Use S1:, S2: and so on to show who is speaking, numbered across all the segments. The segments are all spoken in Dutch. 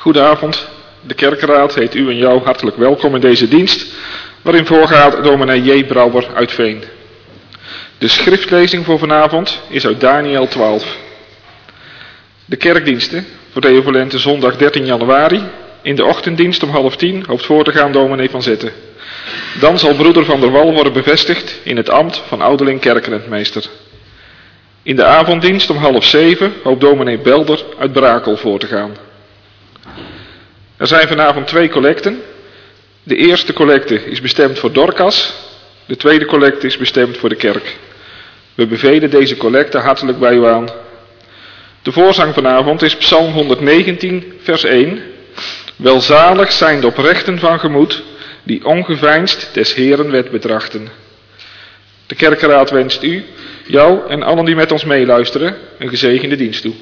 S1: Goedenavond. De kerkenraad heet u en jou hartelijk welkom in deze dienst, waarin voorgaat dominee J. Brouwer uit Veen. De schriftlezing voor vanavond is uit Daniël 12. De kerkdiensten voor de equivalente zondag 13 januari. In de ochtenddienst om 9:30 hoopt voor te gaan dominee Van Zetten. Dan zal broeder Van der Wal worden bevestigd in het ambt van ouderling kerkenrentmeester. In de avonddienst om 6:30 hoopt dominee Belder uit Brakel voor te gaan. Er zijn vanavond 2 collecten. De eerste collecte is bestemd voor Dorcas. De tweede collecte is bestemd voor de kerk. We bevelen deze collecte hartelijk bij u aan. De voorzang vanavond is Psalm 119, vers 1. Welzalig zijn de oprechten van gemoed, die ongeveinsd des Heeren wet betrachten. De kerkenraad wenst u, jou en allen die met ons meeluisteren, een gezegende dienst toe.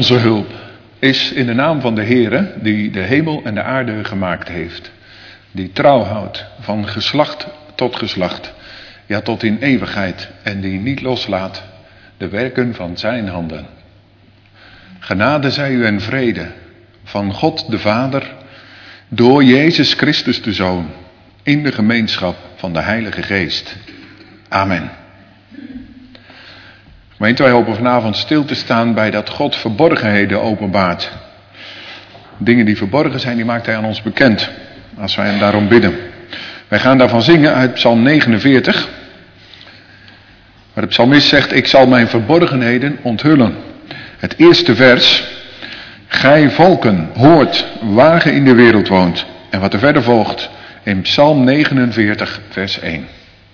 S2: Onze hulp is in de naam van de Heere, die de hemel en de aarde gemaakt heeft. Die trouw houdt van geslacht tot geslacht, ja tot in eeuwigheid, en die niet loslaat de werken van zijn handen. Genade zij u en vrede van God de Vader, door Jezus Christus de Zoon, in de gemeenschap van de Heilige Geest. Amen. Gemeente, wij hopen vanavond stil te staan bij dat God verborgenheden openbaart. Dingen die verborgen zijn, die maakt hij aan ons bekend, als wij hem daarom bidden. Wij gaan daarvan zingen uit Psalm 49, waar de psalmist zegt, ik zal mijn verborgenheden onthullen. Het eerste vers, gij volken, hoort, waar ge in de wereld woont. En wat er verder volgt in Psalm 49, vers 1.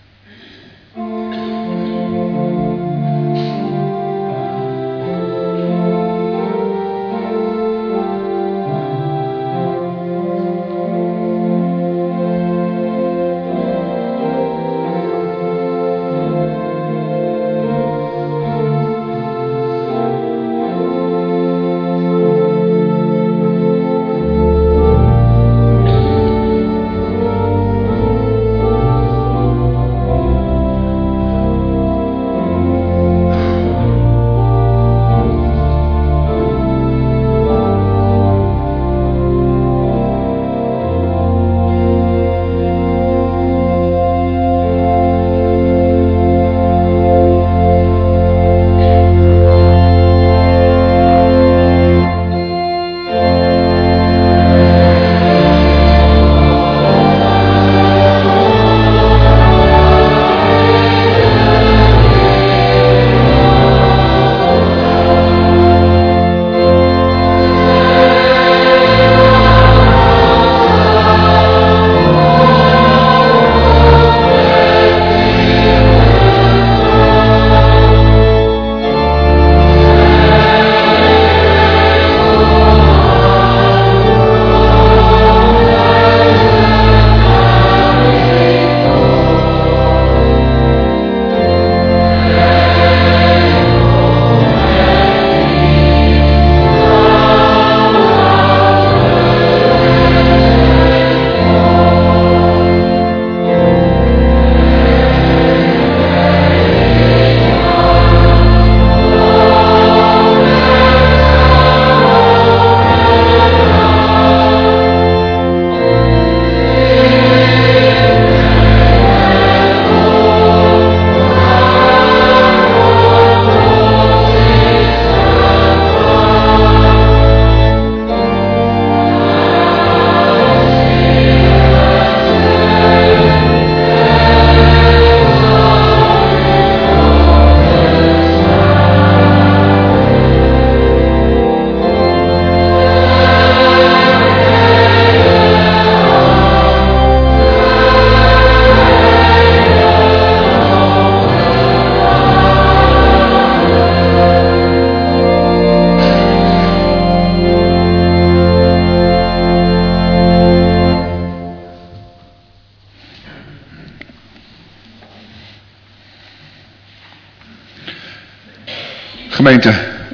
S2: Gemeente,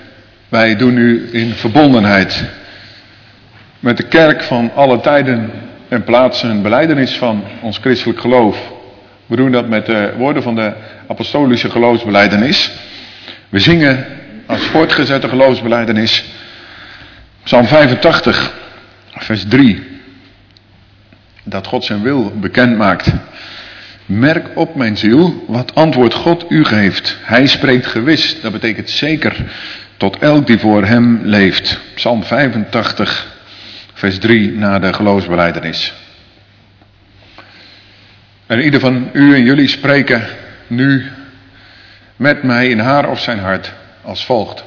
S2: wij doen nu in verbondenheid met de kerk van alle tijden en plaatsen een belijdenis van ons christelijk geloof. We doen dat met de woorden van de apostolische geloofsbelijdenis. We zingen als voortgezette geloofsbelijdenis Psalm 85, vers 3. Dat God zijn wil bekend maakt. Merk op mijn ziel wat antwoord God u geeft. Hij spreekt gewis, dat betekent zeker, tot elk die voor hem leeft. Psalm 85, vers 3 na de geloofsbelijdenis. En ieder van u en jullie spreken nu met mij in haar of zijn hart als volgt.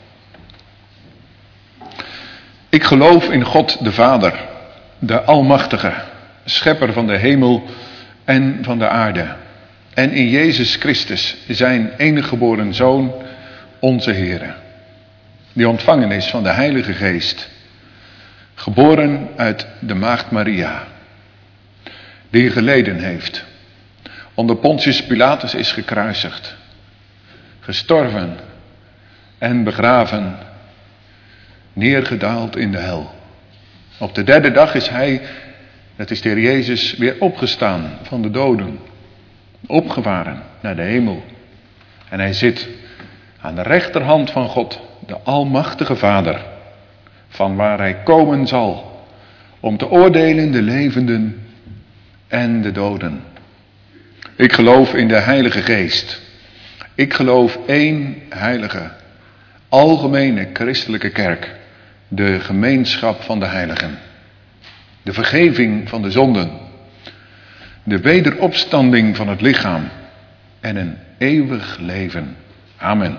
S2: Ik geloof in God de Vader, de Almachtige, schepper van de hemel en van de aarde. En in Jezus Christus, zijn enige geboren Zoon, onze Heere. Die ontvangen is van de Heilige Geest. Geboren uit de Maagd Maria. Die geleden heeft. Onder Pontius Pilatus is gekruisigd. Gestorven en begraven. neergedaald in de hel. Op de derde dag is hij, dat is de Heer Jezus, weer opgestaan van de doden. Opgevaren naar de hemel. En hij zit aan de rechterhand van God, de Almachtige Vader, van waar hij komen zal om te oordelen de levenden en de doden. Ik geloof in de Heilige Geest. Ik geloof één heilige, algemene christelijke kerk, de gemeenschap van de heiligen, de vergeving van de zonden, de wederopstanding van het lichaam en een eeuwig leven. Amen.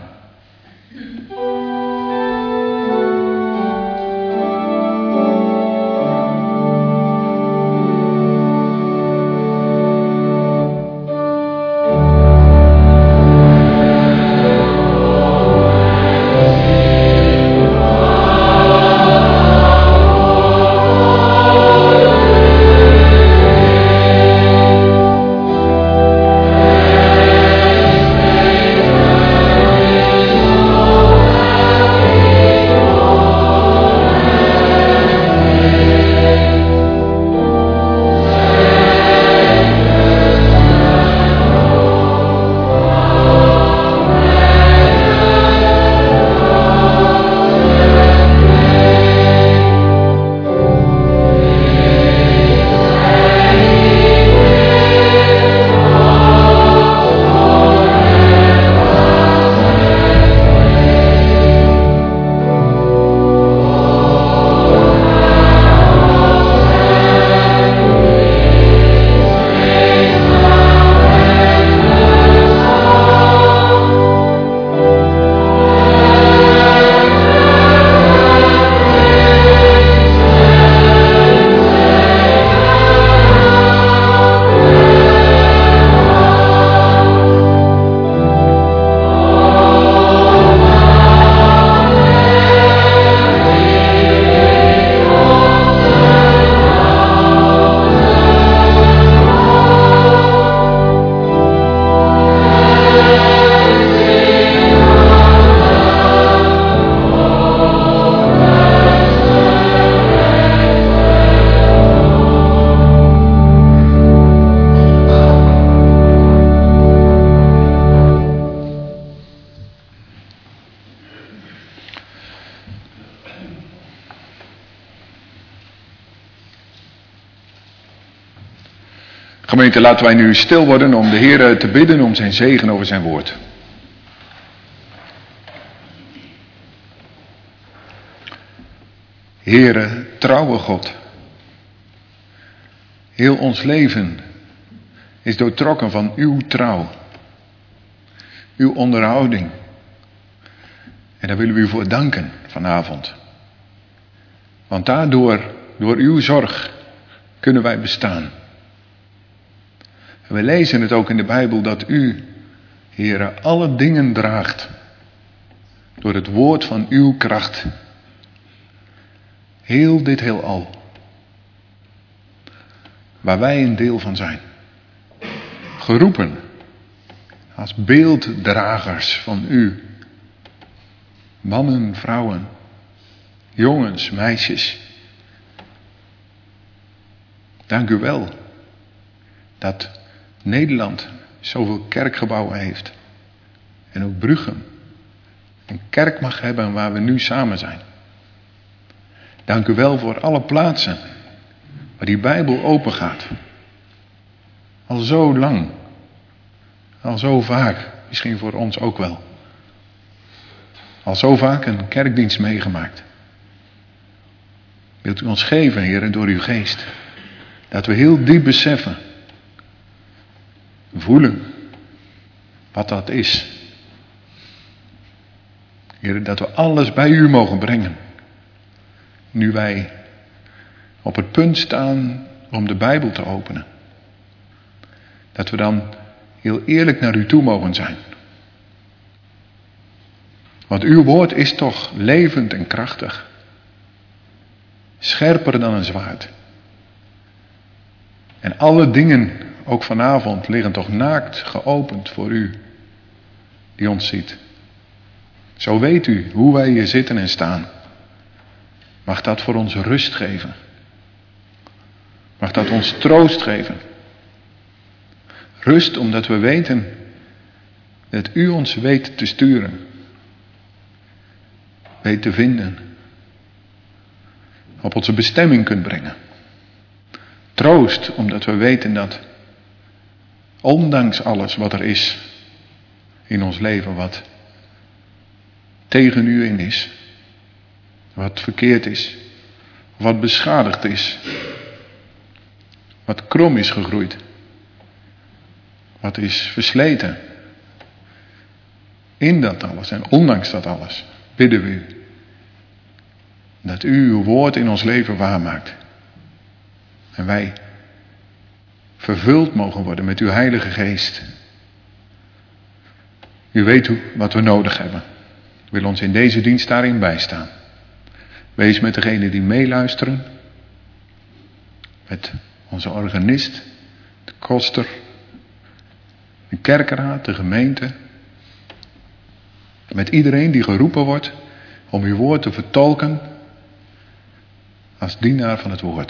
S2: Gemeente, laten wij nu stil worden om de Heer te bidden om zijn zegen over zijn woord. Heere, trouwe God. Heel ons leven is doortrokken van uw trouw. Uw onderhouding. En daar willen we u voor danken vanavond. Want daardoor, door uw zorg, kunnen wij bestaan. En we lezen het ook in de Bijbel dat u, Heere, alle dingen draagt. Door het woord van uw kracht. Heel dit heelal. Waar wij een deel van zijn. Geroepen. Als beelddragers van u. Mannen, vrouwen. Jongens, meisjes. Dank u wel. Dat Nederland zoveel kerkgebouwen heeft. En ook Bruchem. Een kerk mag hebben waar we nu samen zijn. Dank u wel voor alle plaatsen waar die Bijbel open gaat. Al zo lang. Al zo vaak. Misschien voor ons ook wel. Al zo vaak een kerkdienst meegemaakt. Wilt u ons geven, Heer, door uw geest. Dat we heel diep beseffen. Voelen. Wat dat is. Heer, dat we alles bij u mogen brengen. Nu wij op het punt staan om de Bijbel te openen. Dat we dan heel eerlijk naar u toe mogen zijn. Want uw woord is toch levend en krachtig. Scherper dan een zwaard. En alle dingen, ook vanavond, liggen toch naakt geopend voor u. Die ons ziet. Zo weet u hoe wij hier zitten en staan. Mag dat voor ons rust geven. Mag dat ons troost geven. Rust omdat we weten dat u ons weet te sturen. Weet te vinden. Op onze bestemming kunt brengen. Troost omdat we weten dat ondanks alles wat er is in ons leven, wat tegen u in is, wat verkeerd is, wat beschadigd is, wat krom is gegroeid, wat is versleten. In dat alles en ondanks dat alles bidden we u dat u uw woord in ons leven waarmaakt. En wij vervuld mogen worden met uw Heilige Geest. U weet wat we nodig hebben. Wil ons in deze dienst daarin bijstaan. Wees met degenen die meeluisteren. Met onze organist, de koster, de kerkraad, de gemeente. Met iedereen die geroepen wordt om uw woord te vertolken als dienaar van het woord.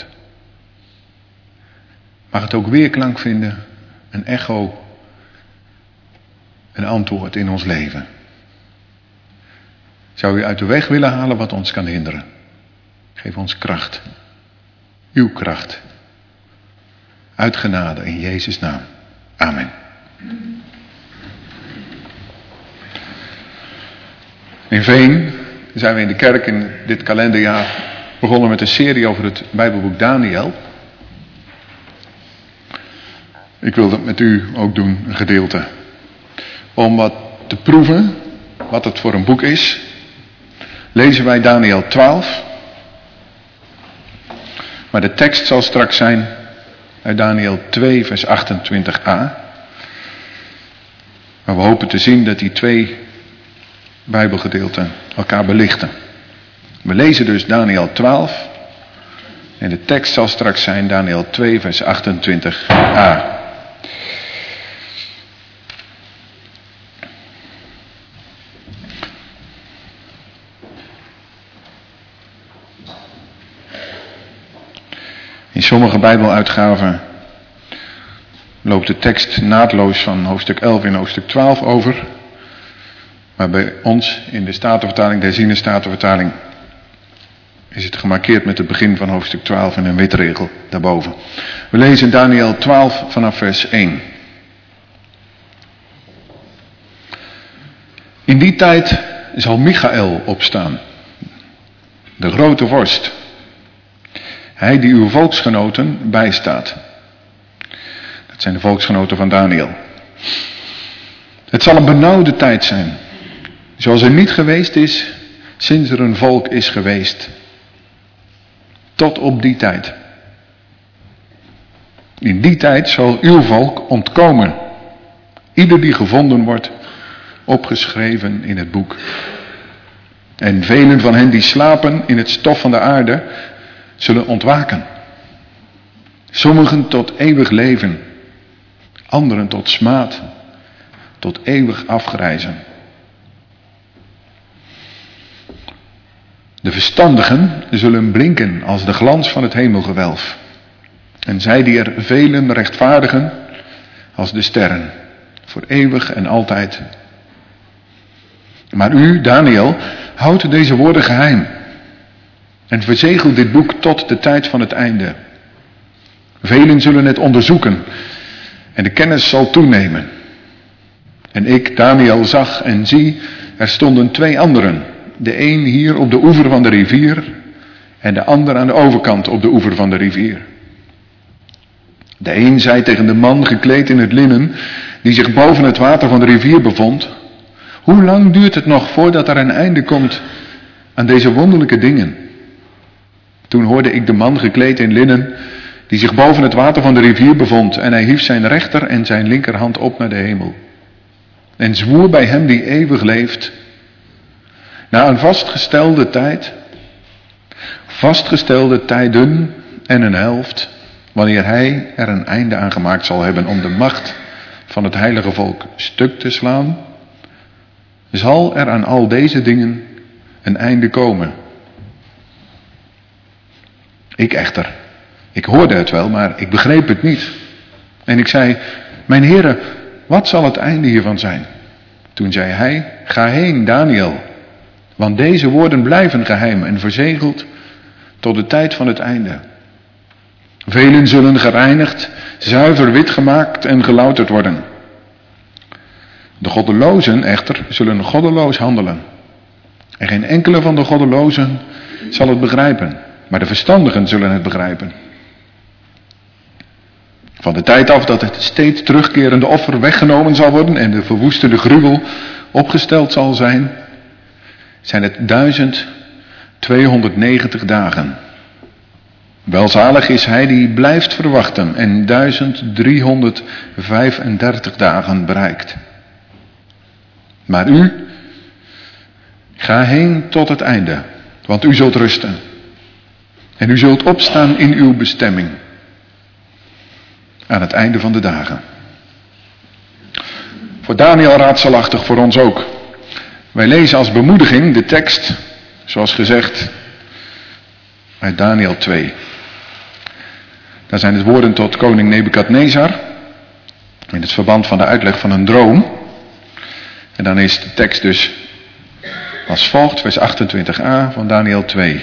S2: Mag het ook weerklank vinden, een echo, een antwoord in ons leven. Zou u uit de weg willen halen wat ons kan hinderen? Geef ons kracht. Uw kracht. Uit genade in Jezus' naam. Amen. In Veen zijn we in de kerk in dit kalenderjaar begonnen met een serie over het Bijbelboek Daniël. Ik wil dat met u ook doen, een gedeelte. Om wat te proeven, wat het voor een boek is, lezen wij Daniël 12. Maar de tekst zal straks zijn uit Daniël 2 vers 28a. Maar we hopen te zien dat die twee Bijbelgedeelten elkaar belichten. We lezen dus Daniël 12 en de tekst zal straks zijn Daniël 2 vers 28a. In sommige Bijbeluitgaven loopt de tekst naadloos van hoofdstuk 11 in hoofdstuk 12 over. Maar bij ons in de Statenvertaling, de Herziene Statenvertaling, is het gemarkeerd met het begin van hoofdstuk 12 en een witregel daarboven. We lezen Daniël 12 vanaf vers 1. In die tijd zal Michaël opstaan, de grote vorst. Hij die uw volksgenoten bijstaat. Dat zijn de volksgenoten van Daniël. Het zal een benauwde tijd zijn, zoals er niet geweest is sinds er een volk is geweest. Tot op die tijd. In die tijd zal uw volk ontkomen. Ieder die gevonden wordt, opgeschreven in het boek. En velen van hen die slapen in het stof van de aarde, zullen ontwaken. Sommigen tot eeuwig leven, anderen tot smaad, tot eeuwig afgrijzen. De verstandigen zullen blinken als de glans van het hemelgewelf. En zij die er velen rechtvaardigen als de sterren, voor eeuwig en altijd. Maar u, Daniël, houdt deze woorden geheim. En verzegelt dit boek tot de tijd van het einde. Velen zullen het onderzoeken. En de kennis zal toenemen. En ik, Daniël, zag en zie, er stonden twee anderen. De een hier op de oever van de rivier. En de ander aan de overkant op de oever van de rivier. De een zei tegen de man gekleed in het linnen, die zich boven het water van de rivier bevond: hoe lang duurt het nog voordat er een einde komt aan deze wonderlijke dingen? Toen hoorde ik de man gekleed in linnen, die zich boven het water van de rivier bevond, en hij hief zijn rechter en zijn linkerhand op naar de hemel. En zwoer bij hem die eeuwig leeft, na een vastgestelde tijden en een helft, wanneer hij er een einde aan gemaakt zal hebben om de macht van het heilige volk stuk te slaan, zal er aan al deze dingen een einde komen. Ik echter, ik hoorde het wel, maar ik begreep het niet. En ik zei, mijn Heere, wat zal het einde hiervan zijn? Toen zei hij, ga heen, Daniel, want deze woorden blijven geheim en verzegeld tot de tijd van het einde. Velen zullen gereinigd, zuiver wit gemaakt en gelouterd worden. De goddelozen echter zullen goddeloos handelen. En geen enkele van de goddelozen zal het begrijpen, maar de verstandigen zullen het begrijpen. Van de tijd af dat het steeds terugkerende offer weggenomen zal worden en de verwoestende gruwel opgesteld zal zijn, zijn het 1290 dagen. Welzalig is hij die blijft verwachten en 1335 dagen bereikt. Maar u, ga heen tot het einde, want u zult rusten. En u zult opstaan in uw bestemming. Aan het einde van de dagen. Voor Daniel raadselachtig, voor ons ook. Wij lezen als bemoediging de tekst, zoals gezegd, uit Daniel 2. Daar zijn het woorden tot koning Nebukadnezar, in het verband van de uitleg van een droom. En dan is de tekst dus als volgt, vers 28a van Daniel 2.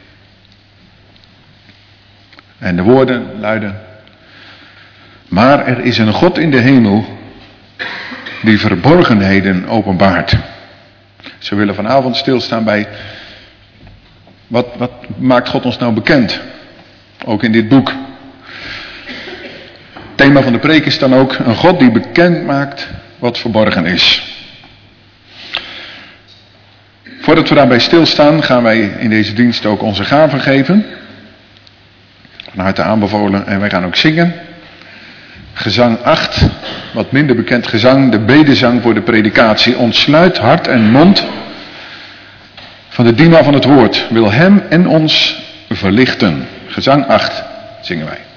S2: En de woorden luiden: maar er is een God in de hemel die verborgenheden openbaart. Ze willen vanavond stilstaan bij wat maakt God ons nou bekend? Ook in dit boek. Het thema van de preek is dan ook een God die bekend maakt wat verborgen is. Voordat we daarbij stilstaan gaan wij in deze dienst ook onze gaven geven. Van harte aanbevolen en wij gaan ook zingen. Gezang 8, wat minder bekend gezang, de bedezang voor de predikatie. Ontsluit hart en mond van de dienaar van het woord. Wil hem en ons verlichten. Gezang 8 zingen wij.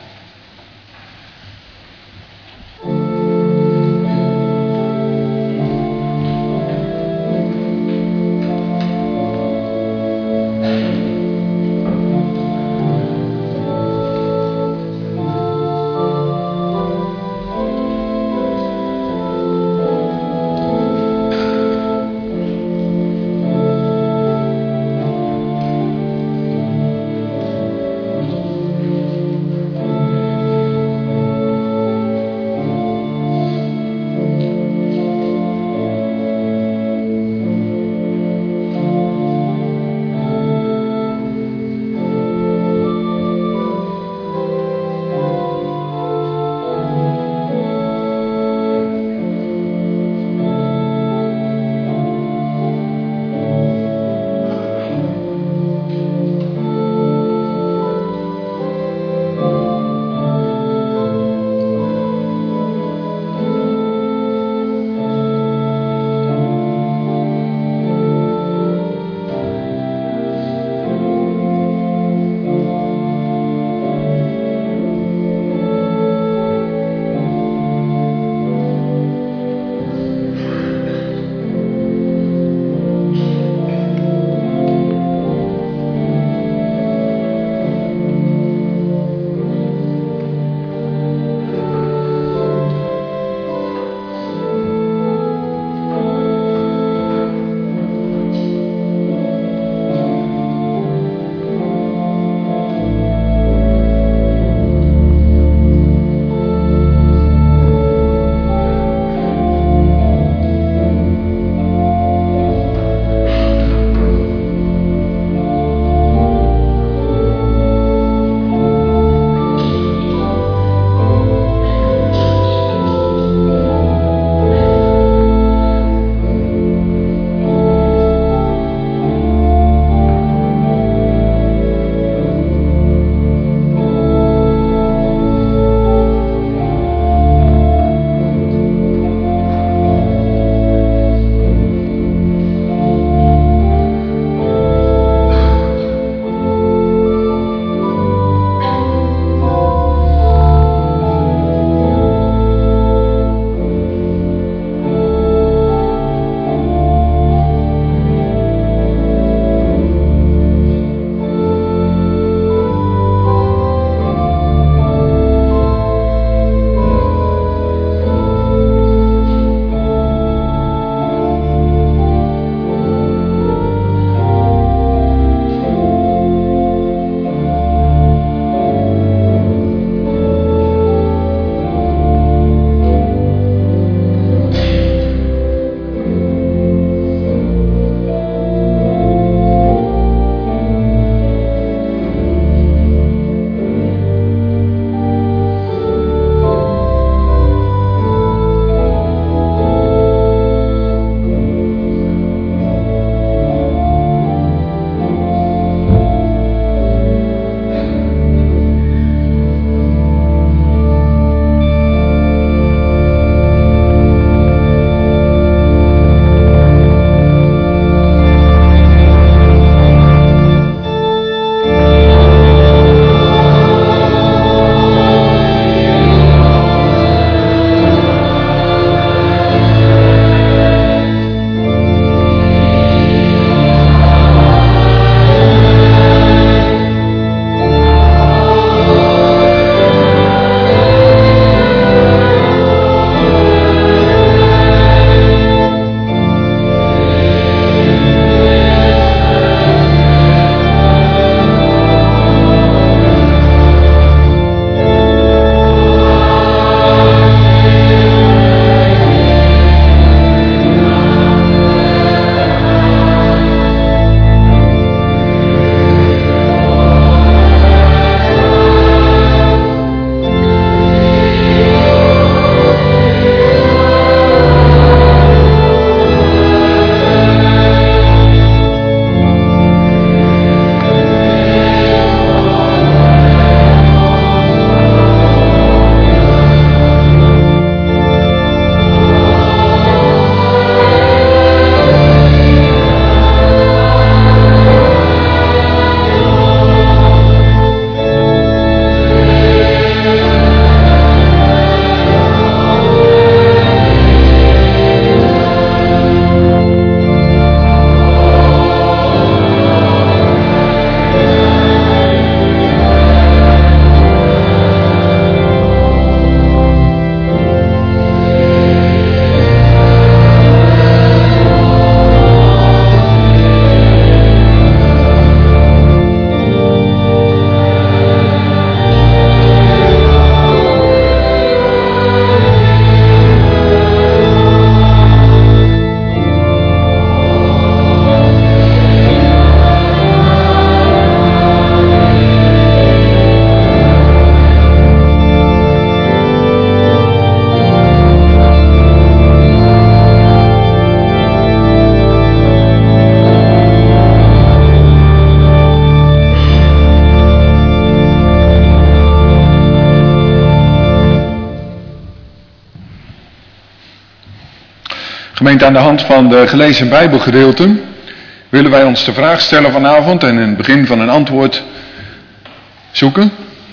S2: Gemeente, aan de hand van de gelezen Bijbelgedeelten willen wij ons de vraag stellen vanavond en in het begin van een antwoord zoeken.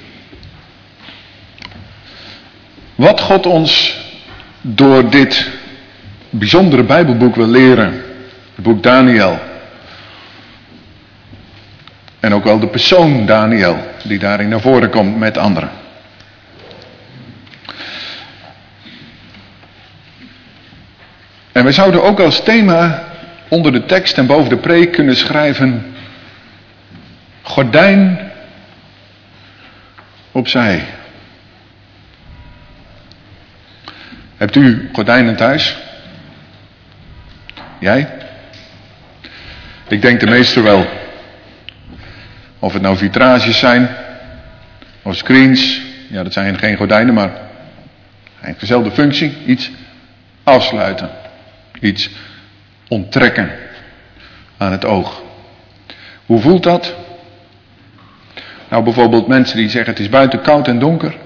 S2: Wat God ons door dit bijzondere Bijbelboek wil leren, het boek Daniel. En ook wel de persoon Daniel, die daarin naar voren komt met anderen. En we zouden ook als thema onder de tekst en boven de preek kunnen schrijven: gordijn opzij. Hebt u gordijnen thuis? Jij? Ik denk de meeste wel. Of het nou vitrages zijn, of screens, ja, dat zijn geen gordijnen, maar heeft dezelfde functie, iets afsluiten, iets onttrekken aan het oog. Hoe voelt dat? Nou, bijvoorbeeld mensen die zeggen het is buiten koud en donker.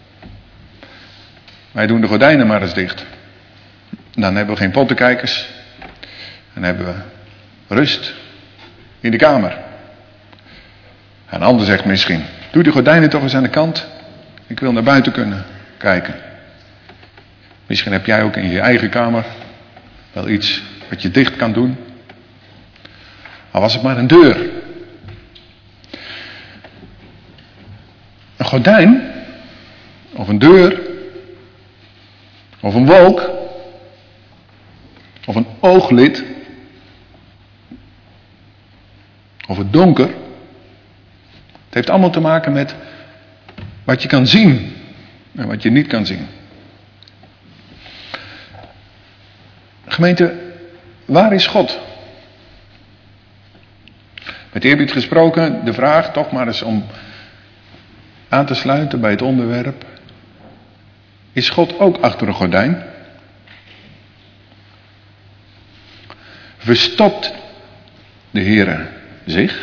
S2: Wij doen de gordijnen maar eens dicht. Dan hebben we geen pottenkijkers. Dan hebben we rust in de kamer. Een ander zegt misschien: doe de gordijnen toch eens aan de kant. Ik wil naar buiten kunnen kijken. Misschien heb jij ook in je eigen kamer wel iets wat je dicht kan doen. Al was het maar een deur. Een gordijn, of een deur, of een wolk, of een ooglid, of het donker. Het heeft allemaal te maken met wat je kan zien en wat je niet kan zien. Gemeente, waar is God? Met eerbied gesproken, de vraag toch maar eens om aan te sluiten bij het onderwerp: is God ook achter een gordijn? Verstopt de Heere zich?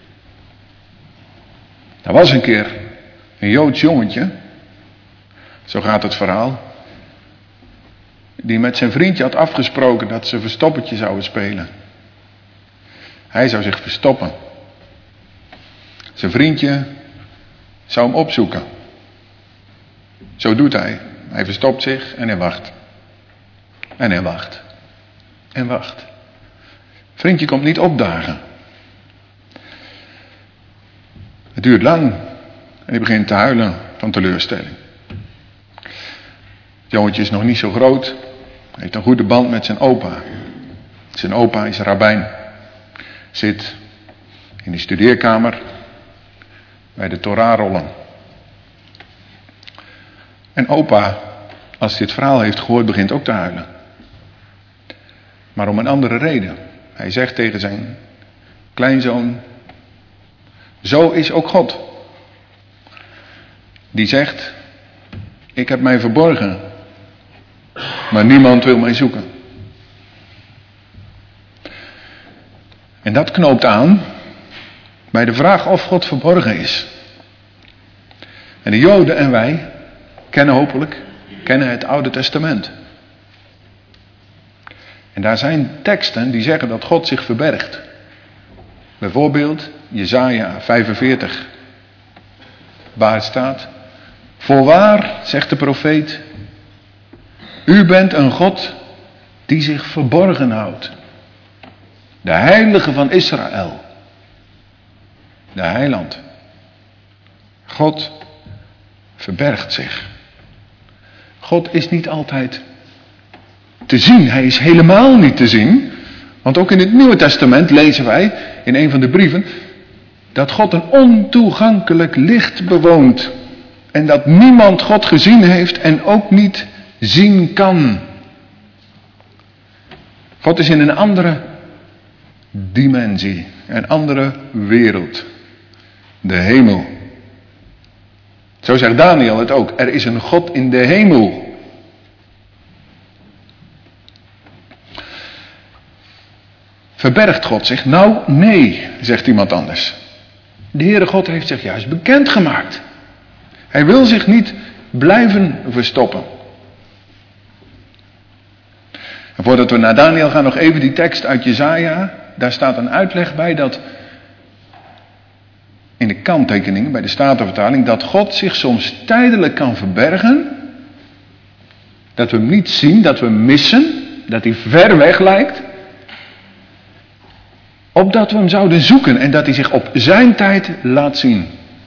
S2: Er was een keer een Joods jongetje, zo gaat het verhaal, die met zijn vriendje had afgesproken dat ze verstoppertje zouden spelen. Hij zou zich verstoppen. Zijn vriendje zou hem opzoeken. Zo doet hij. Hij verstopt zich en hij wacht. En hij wacht. En wacht. Vriendje komt niet opdagen. Het duurt lang. En hij begint te huilen van teleurstelling. Het jongetje is nog niet zo groot. Hij heeft een goede band met zijn opa. Zijn opa is rabbijn. Zit in de studeerkamer bij de Torahrollen. En opa, als hij dit verhaal heeft gehoord, begint ook te huilen. Maar om een andere reden. Hij zegt tegen zijn kleinzoon: zo is ook God. Die zegt: ik heb mij verborgen, maar niemand wil mij zoeken. En dat knoopt aan bij de vraag of God verborgen is. En de Joden en wij kennen het Oude Testament. En daar zijn teksten die zeggen dat God zich verbergt. Bijvoorbeeld Jesaja 45, waar staat: voorwaar, zegt de profeet, u bent een God die zich verborgen houdt. De heilige van Israël. De heiland. God verbergt zich. God is niet altijd te zien. Hij is helemaal niet te zien. Want ook in het Nieuwe Testament lezen wij in een van de brieven dat God een ontoegankelijk licht bewoont. En dat niemand God gezien heeft en ook niet zien kan. God is in een andere dimensie, een andere wereld. De hemel. Zo zegt Daniel het ook. Er is een God in de hemel. Verbergt God zich? Nou, nee, zegt iemand anders. De Heere God heeft zich juist bekendgemaakt. Hij wil zich niet blijven verstoppen. En voordat we naar Daniel gaan, nog even die tekst uit Jesaja. Daar staat een uitleg bij dat in de kanttekening, bij de Statenvertaling, dat God zich soms tijdelijk kan verbergen. Dat we hem niet zien, dat we hem missen, dat hij ver weg lijkt. Opdat we hem zouden zoeken en dat hij zich op zijn tijd laat zien.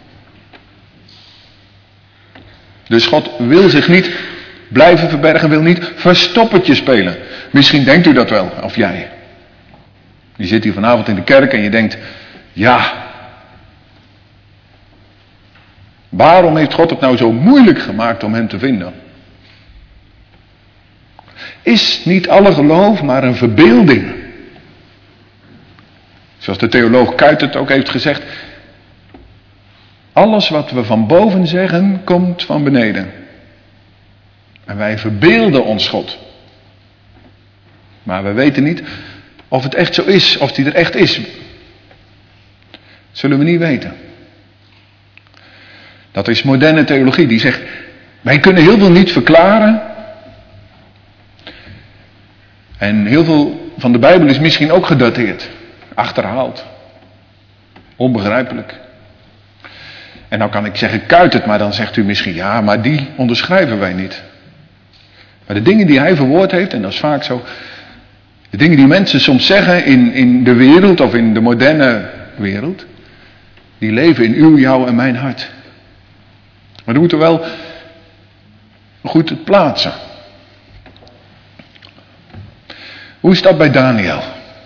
S2: Dus God wil zich niet blijven verbergen, wil niet verstoppertje spelen. Misschien denkt u dat wel, of jij. Je zit hier vanavond in de kerk en je denkt, ja, waarom heeft God het nou zo moeilijk gemaakt om hem te vinden? Is niet alle geloof maar een verbeelding? Zoals de theoloog Kuijtert ook heeft gezegd, alles wat we van boven zeggen, komt van beneden. En wij verbeelden ons God. Maar we weten niet of het echt zo is, of die er echt is. Zullen we niet weten. Dat is moderne theologie, die zegt, wij kunnen heel veel niet verklaren. En heel veel van de Bijbel is misschien ook gedateerd, achterhaald, onbegrijpelijk. En nou kan ik zeggen Kuijtert, maar dan zegt u misschien, ja, maar die onderschrijven wij niet. Maar de dingen die hij verwoord heeft, en dat is vaak zo, de dingen die mensen soms zeggen in de wereld of in de moderne wereld, die leven in uw, jouw en mijn hart. Maar we moeten wel goed het plaatsen. Hoe is dat bij Daniel?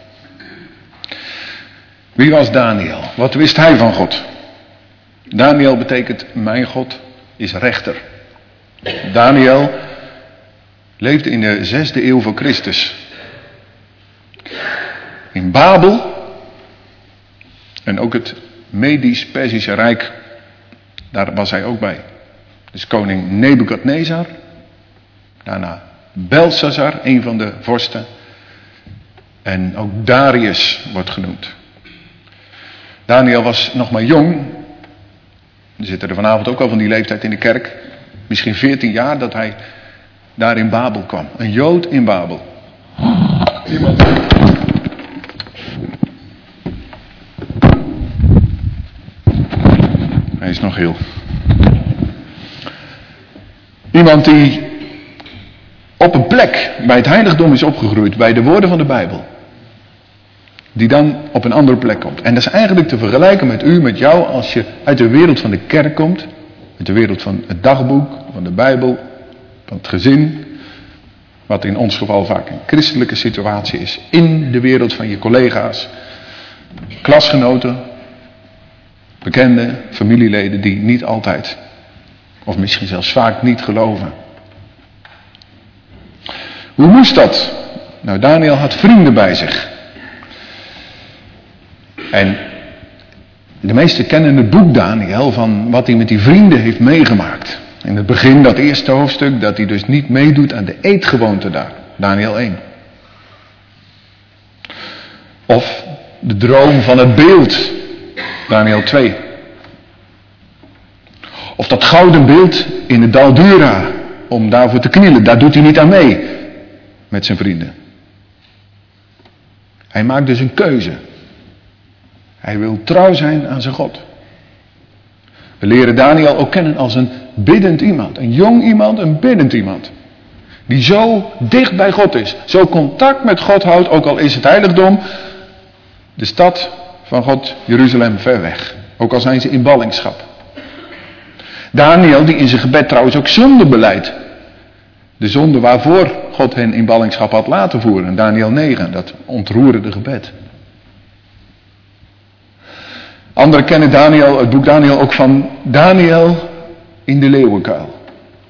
S2: Wie was Daniel? Wat wist hij van God? Daniel betekent, mijn God is rechter. Daniel leefde in de 6e eeuw voor Christus. In Babel. En ook het Medisch-Perzische Rijk. Daar was hij ook bij. Dus koning Nebukadnezar. Daarna Belshazzar, een van de vorsten. En ook Darius wordt genoemd. Daniel was nog maar jong. Er zitten er vanavond ook al van die leeftijd in de kerk. Misschien 14 jaar dat hij daar in Babel kwam. Een Jood in Babel. Iemand. Hij is nog heel. Iemand die op een plek bij het heiligdom is opgegroeid. Bij de woorden van de Bijbel. Die dan op een andere plek komt. En dat is eigenlijk te vergelijken met u, met jou, als je uit de wereld van de kerk komt. Uit de wereld van het dagboek, van de Bijbel, van het gezin. Wat in ons geval vaak een christelijke situatie is. In de wereld van je collega's, klasgenoten, bekenden, familieleden die niet altijd, of misschien zelfs vaak niet geloven. Hoe moest dat? Nou, Daniel had vrienden bij zich. En de meesten kennen het boek Daniel van wat hij met die vrienden heeft meegemaakt. In het begin, dat eerste hoofdstuk, dat hij dus niet meedoet aan de eetgewoonte daar. Daniel 1. Of de droom van het beeld. Daniel 2. Of dat gouden beeld in het dal Dura. Om daarvoor te knielen. Daar doet hij niet aan mee. Met zijn vrienden. Hij maakt dus een keuze. Hij wil trouw zijn aan zijn God. We leren Daniel ook kennen als een biddend iemand. Een jong iemand, een biddend iemand. Die zo dicht bij God is. Zo contact met God houdt, ook al is het heiligdom, de stad van God, Jeruzalem, ver weg. Ook al zijn ze in ballingschap. Daniel, die in zijn gebed trouwens ook zonde beleidt. De zonde waarvoor God hen in ballingschap had laten voeren. Daniel 9, dat ontroerende gebed. Anderen kennen Daniel, het boek Daniel ook van Daniel in de leeuwenkuil.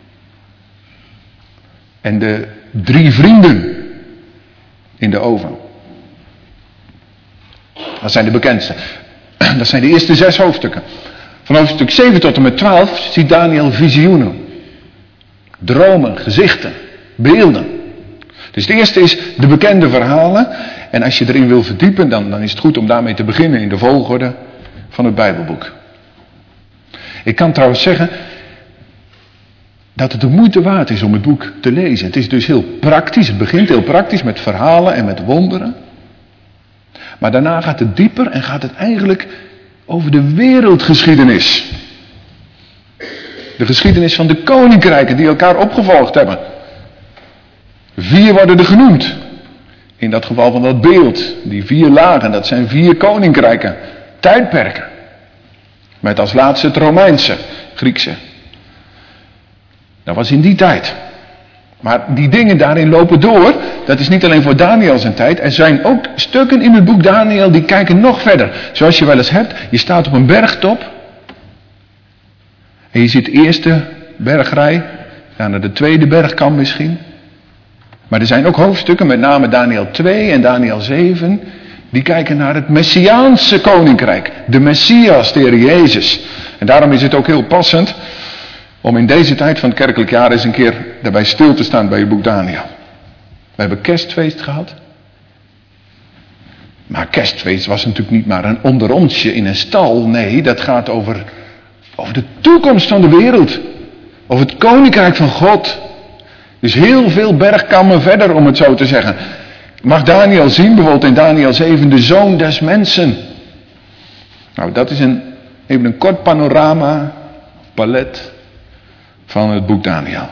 S2: En de 3 vrienden in de oven. Dat zijn de bekendste. Dat zijn de eerste 6 hoofdstukken. Van hoofdstuk 7 tot en met 12 ziet Daniel visioenen. Dromen, gezichten, beelden. Dus het eerste is de bekende verhalen. En als je erin wil verdiepen, dan is het goed om daarmee te beginnen in de volgorde van het Bijbelboek. Ik kan trouwens zeggen dat het de moeite waard is om het boek te lezen. Het is dus heel praktisch. Het begint heel praktisch met verhalen en met wonderen. Maar daarna gaat het dieper en gaat het eigenlijk over de wereldgeschiedenis. De geschiedenis van de koninkrijken die elkaar opgevolgd hebben. 4 worden er genoemd. In dat geval van dat beeld. Die 4 lagen, dat zijn 4 koninkrijken. Tijdperken. Met als laatste het Romeinse, Griekse. Dat was in die tijd. Maar die dingen daarin lopen door. Dat is niet alleen voor Daniel zijn tijd. Er zijn ook stukken in het boek Daniel die kijken nog verder. Zoals je wel eens hebt. Je staat op een bergtop. En je ziet de eerste bergrij. Dan naar de tweede bergkam misschien. Maar er zijn ook hoofdstukken, met name Daniel 2 en Daniel 7. Die kijken naar het Messiaanse koninkrijk. De Messias, de Heer Jezus. En daarom is het ook heel passend om in deze tijd van het kerkelijk jaar eens een keer daarbij stil te staan bij het boek Daniel. We hebben kerstfeest gehad. Maar kerstfeest was natuurlijk niet maar een onderonsje in een stal. Nee, dat gaat over de toekomst van de wereld. Over het koninkrijk van God. Dus heel veel bergkammen verder, om het zo te zeggen. Mag Daniel zien, bijvoorbeeld in Daniel 7, de zoon des mensen. Nou, dat is even een kort panorama, palet van het boek Daniel.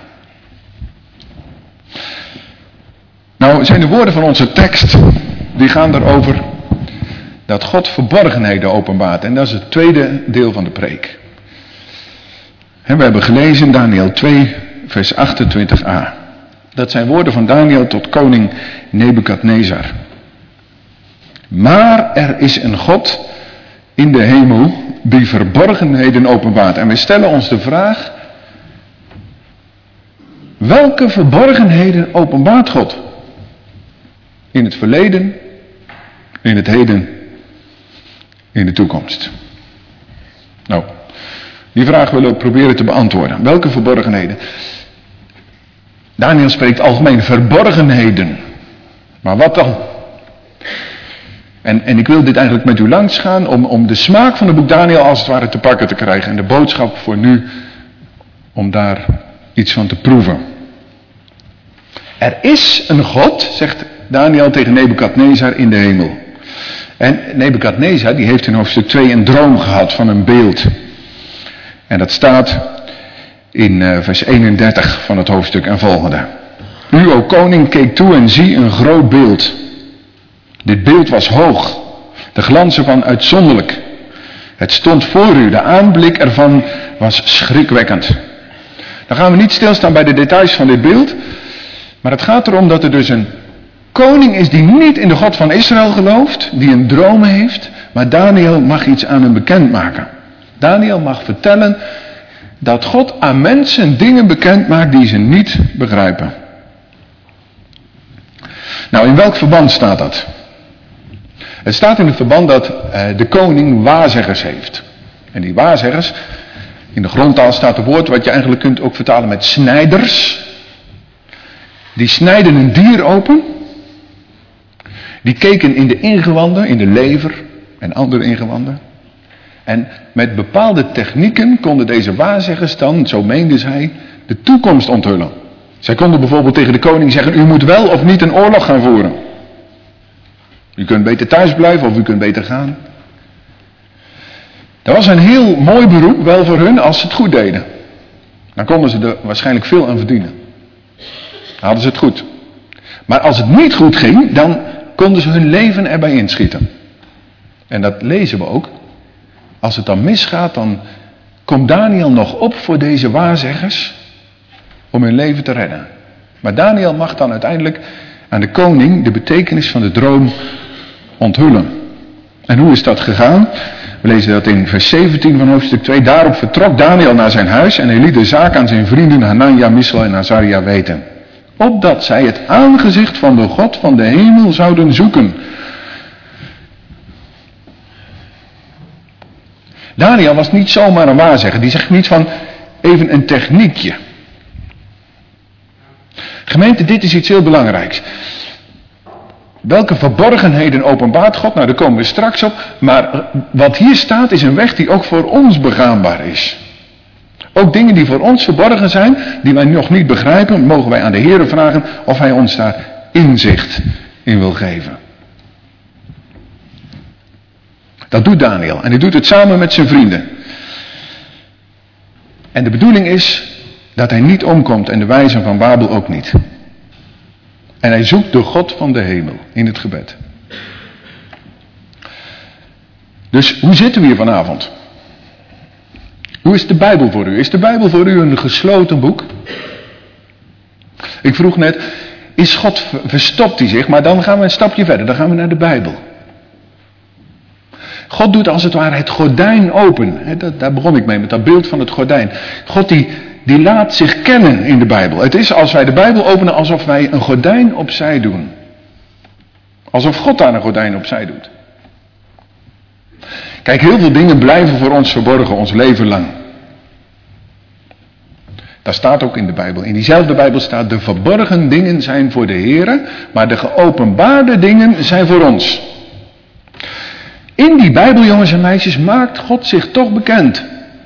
S2: Nou, zijn de woorden van onze tekst, die gaan erover dat God verborgenheden openbaart. En dat is het tweede deel van de preek. En we hebben gelezen Daniel 2, vers 28a. Dat zijn woorden van Daniel tot koning Nebukadnezar. Maar er is een God in de hemel die verborgenheden openbaart. En we stellen ons de vraag: welke verborgenheden openbaart God? In het verleden, in het heden, in de toekomst. Nou, die vraag willen we proberen te beantwoorden. Welke verborgenheden? Daniel spreekt algemeen verborgenheden. Maar wat dan? En ik wil dit eigenlijk met u langs gaan om de smaak van het boek Daniel als het ware te pakken te krijgen. En de boodschap voor nu om daar iets van te proeven. Er is een God, zegt Daniel tegen Nebukadnezar in de hemel. En Nebukadnezar die heeft in hoofdstuk 2 een droom gehad van een beeld. En dat staat in vers 31 van het hoofdstuk en volgende. U, o koning, keek toe en zie een groot beeld. Dit beeld was hoog, de glans ervan uitzonderlijk. Het stond voor u, de aanblik ervan was schrikwekkend. Dan gaan we niet stilstaan bij de details van dit beeld. Maar het gaat erom dat er dus een koning is die niet in de God van Israël gelooft. Die een droom heeft. Maar Daniel mag iets aan hem bekendmaken. Daniel mag vertellen dat God aan mensen dingen bekend maakt die ze niet begrijpen. Nou, in welk verband staat dat? Het staat in het verband dat de koning waarzeggers heeft. En die waarzeggers, in de grondtaal staat het woord wat je eigenlijk kunt ook vertalen met snijders. Die snijden een dier open. Die keken in de ingewanden, in de lever en andere ingewanden. En met bepaalde technieken konden deze waarzeggers dan, zo meende zij, de toekomst onthullen. Zij konden bijvoorbeeld tegen de koning zeggen: u moet wel of niet een oorlog gaan voeren. U kunt beter thuis blijven of u kunt beter gaan. Dat was een heel mooi beroep, wel voor hun, als ze het goed deden. Dan konden ze er waarschijnlijk veel aan verdienen. Dan hadden ze het goed. Maar als het niet goed ging, dan konden ze hun leven erbij inschieten. En dat lezen we ook. Als het dan misgaat, dan komt Daniel nog op voor deze waarzeggers om hun leven te redden. Maar Daniel mag dan uiteindelijk aan de koning de betekenis van de droom onthullen. En hoe is dat gegaan? We lezen dat in vers 17 van hoofdstuk 2. Daarop vertrok Daniel naar zijn huis en hij liet de zaak aan zijn vrienden Hanania, Mishael en Azaria weten. Opdat zij het aangezicht van de God van de hemel zouden zoeken. Daniel was niet zomaar een waarzegger. Die zegt niet van even een techniekje. Gemeente, dit is iets heel belangrijks. Welke verborgenheden openbaart God? Nou, daar komen we straks op. Maar wat hier staat is een weg die ook voor ons begaanbaar is. Ook dingen die voor ons verborgen zijn, die wij nog niet begrijpen, mogen wij aan de Heer vragen of Hij ons daar inzicht in wil geven. Dat doet Daniel en hij doet het samen met zijn vrienden. En de bedoeling is dat hij niet omkomt en de wijzen van Babel ook niet. En hij zoekt de God van de hemel in het gebed. Dus hoe zitten we hier vanavond? Hoe is de Bijbel voor u? Is de Bijbel voor u een gesloten boek? Ik vroeg net, is God verstopt hij zich? Maar dan gaan we een stapje verder, dan gaan we naar de Bijbel. God doet als het ware het gordijn open. Daar begon ik mee met dat beeld van het gordijn. God die laat zich kennen in de Bijbel. Het is als wij de Bijbel openen alsof wij een gordijn opzij doen. Alsof God daar een gordijn opzij doet. Kijk, heel veel dingen blijven voor ons verborgen ons leven lang. Daar staat ook in de Bijbel. In diezelfde Bijbel staat: de verborgen dingen zijn voor de Heere, maar de geopenbaarde dingen zijn voor ons. In die Bijbel, jongens en meisjes, maakt God zich toch bekend.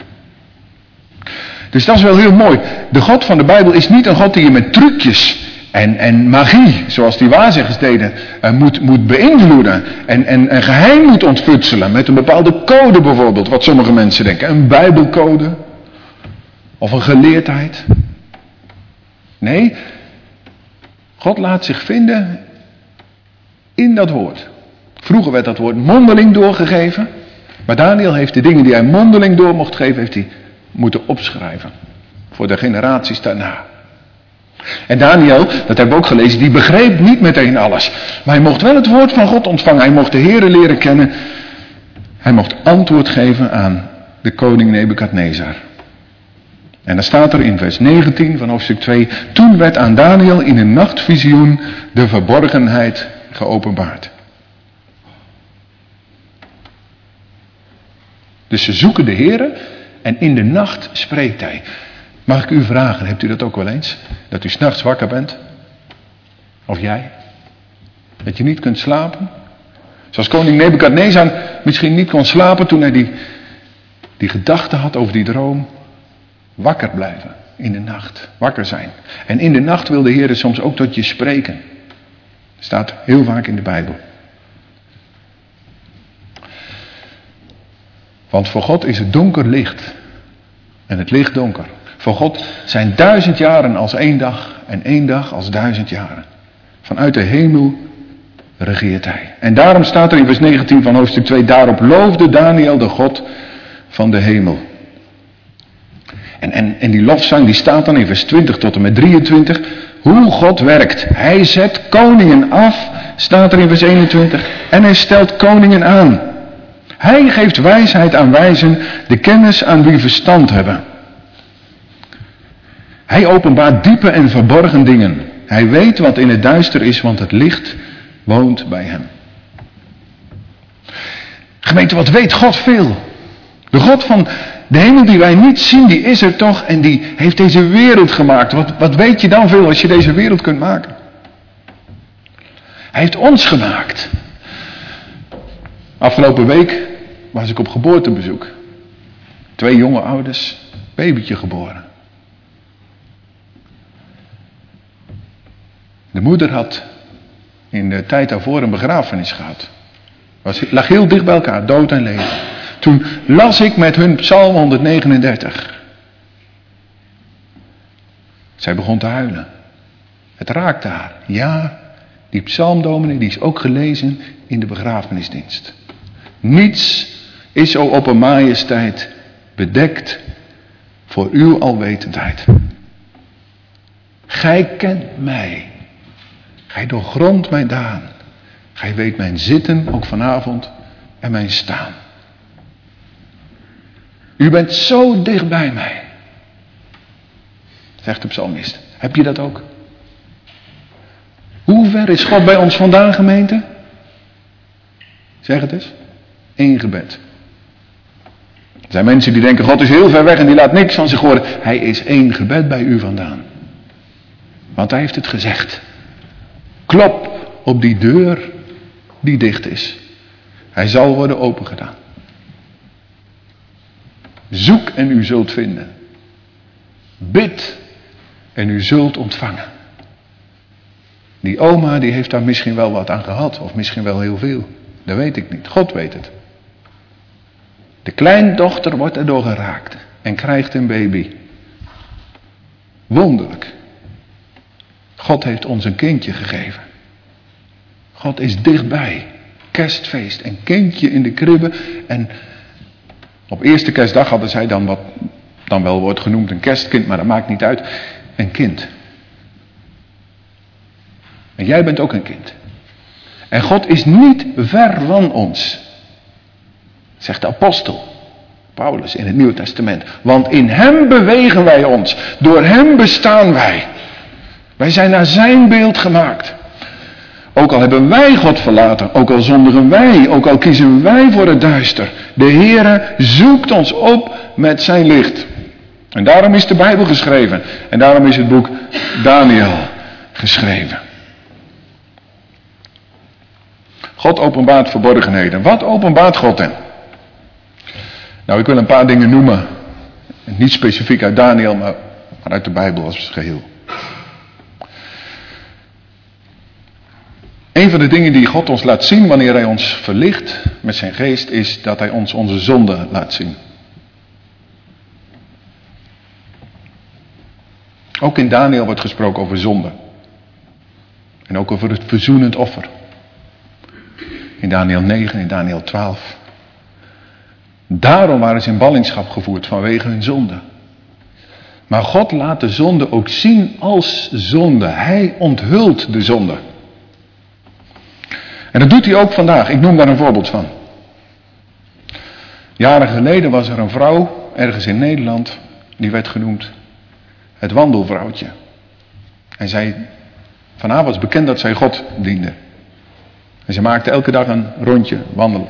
S2: Dus dat is wel heel mooi. De God van de Bijbel is niet een God die je met trucjes en magie, zoals die waarzeggers deden, moet beïnvloeden. En geheim moet ontfutselen met een bepaalde code bijvoorbeeld, wat sommige mensen denken. Een Bijbelcode. Of een geleerdheid. Nee, God laat zich vinden in dat woord. Vroeger werd dat woord mondeling doorgegeven. Maar Daniel heeft de dingen die hij mondeling door mocht geven, heeft hij moeten opschrijven. Voor de generaties daarna. En Daniel, dat hebben we ook gelezen, die begreep niet meteen alles. Maar hij mocht wel het woord van God ontvangen. Hij mocht de Heere leren kennen. Hij mocht antwoord geven aan de koning Nebukadnezar. En dan staat er in vers 19 van hoofdstuk 2. Toen werd aan Daniel in een nachtvisioen de verborgenheid geopenbaard. Dus ze zoeken de Heere en in de nacht spreekt hij. Mag ik u vragen, hebt u dat ook wel eens? Dat u 's nachts wakker bent? Of jij? Dat je niet kunt slapen? Zoals koning Nebukadnezar misschien niet kon slapen toen hij die gedachte had over die droom. Wakker blijven in de nacht. Wakker zijn. En in de nacht wil de Heer soms ook tot je spreken. Staat heel vaak in de Bijbel. Want voor God is het donker licht. En het licht donker. Voor God zijn 1000 jaren als 1 dag. En 1 dag als 1000 jaren. Vanuit de hemel regeert hij. En daarom staat er in vers 19 van hoofdstuk 2. Daarop loofde Daniel de God van de hemel. En die lofzang die staat dan in vers 20 tot en met 23. Hoe God werkt. Hij zet koningen af, staat er in vers 21. En hij stelt koningen aan. Hij geeft wijsheid aan wijzen, de kennis aan wie verstand hebben. Hij openbaart diepe en verborgen dingen. Hij weet wat in het duister is, want het licht woont bij hem. Gemeente, wat weet God veel? De God van de hemel die wij niet zien, die is er toch en die heeft deze wereld gemaakt. Wat weet je dan veel als je deze wereld kunt maken? Hij heeft ons gemaakt. Afgelopen week was ik op geboortebezoek. 2 jonge ouders, babytje geboren. De moeder had in de tijd daarvoor een begrafenis gehad. Lag heel dicht bij elkaar, dood en leven. Toen las ik met hun Psalm 139. Zij begon te huilen. Het raakte haar. Ja, die psalmdominee die is ook gelezen in de begrafenisdienst. Niets is zo op een majesteit bedekt voor uw alwetendheid. Gij kent mij. Gij doorgrondt mijn daan. Gij weet mijn zitten, ook vanavond, en mijn staan. U bent zo dicht bij mij. Zegt de psalmist. Heb je dat ook? Hoe ver is God bij ons vandaan, gemeente? Zeg het eens. 1 gebed. Er zijn mensen die denken, God is heel ver weg en die laat niks van zich horen. Hij is 1 gebed bij u vandaan. Want hij heeft het gezegd. Klop op die deur die dicht is. Hij zal worden opengedaan. Zoek en u zult vinden. Bid en u zult ontvangen. Die oma die heeft daar misschien wel wat aan gehad. Of misschien wel heel veel. Dat weet ik niet. God weet het. De kleindochter wordt erdoor geraakt. En krijgt een baby. Wonderlijk. God heeft ons een kindje gegeven. God is dichtbij. Kerstfeest. Een kindje in de kribbe. En op eerste kerstdag hadden zij dan wat dan wel wordt genoemd een kerstkind. Maar dat maakt niet uit. Een kind. En jij bent ook een kind. En God is niet ver van ons. Zegt de apostel Paulus in het Nieuwe Testament. Want in hem bewegen wij ons. Door hem bestaan wij. Wij zijn naar zijn beeld gemaakt. Ook al hebben wij God verlaten. Ook al zondigen wij. Ook al kiezen wij voor het duister. De Heere zoekt ons op met zijn licht. En daarom is de Bijbel geschreven. En daarom is het boek Daniel geschreven. God openbaart verborgenheden. Wat openbaart God dan? Nou, ik wil een paar dingen noemen. Niet specifiek uit Daniel, maar uit de Bijbel als geheel. Een van de dingen die God ons laat zien wanneer hij ons verlicht met zijn geest, is dat hij ons onze zonde laat zien. Ook in Daniel wordt gesproken over zonde. En ook over het verzoenend offer. In Daniel 9, in Daniel 12. Daarom waren ze in ballingschap gevoerd vanwege hun zonde. Maar God laat de zonde ook zien als zonde. Hij onthult de zonde. En dat doet hij ook vandaag. Ik noem daar een voorbeeld van. Jaren geleden was er een vrouw, ergens in Nederland, die werd genoemd het wandelvrouwtje. En van haar was bekend dat zij God diende. En ze maakte elke dag een rondje wandelen.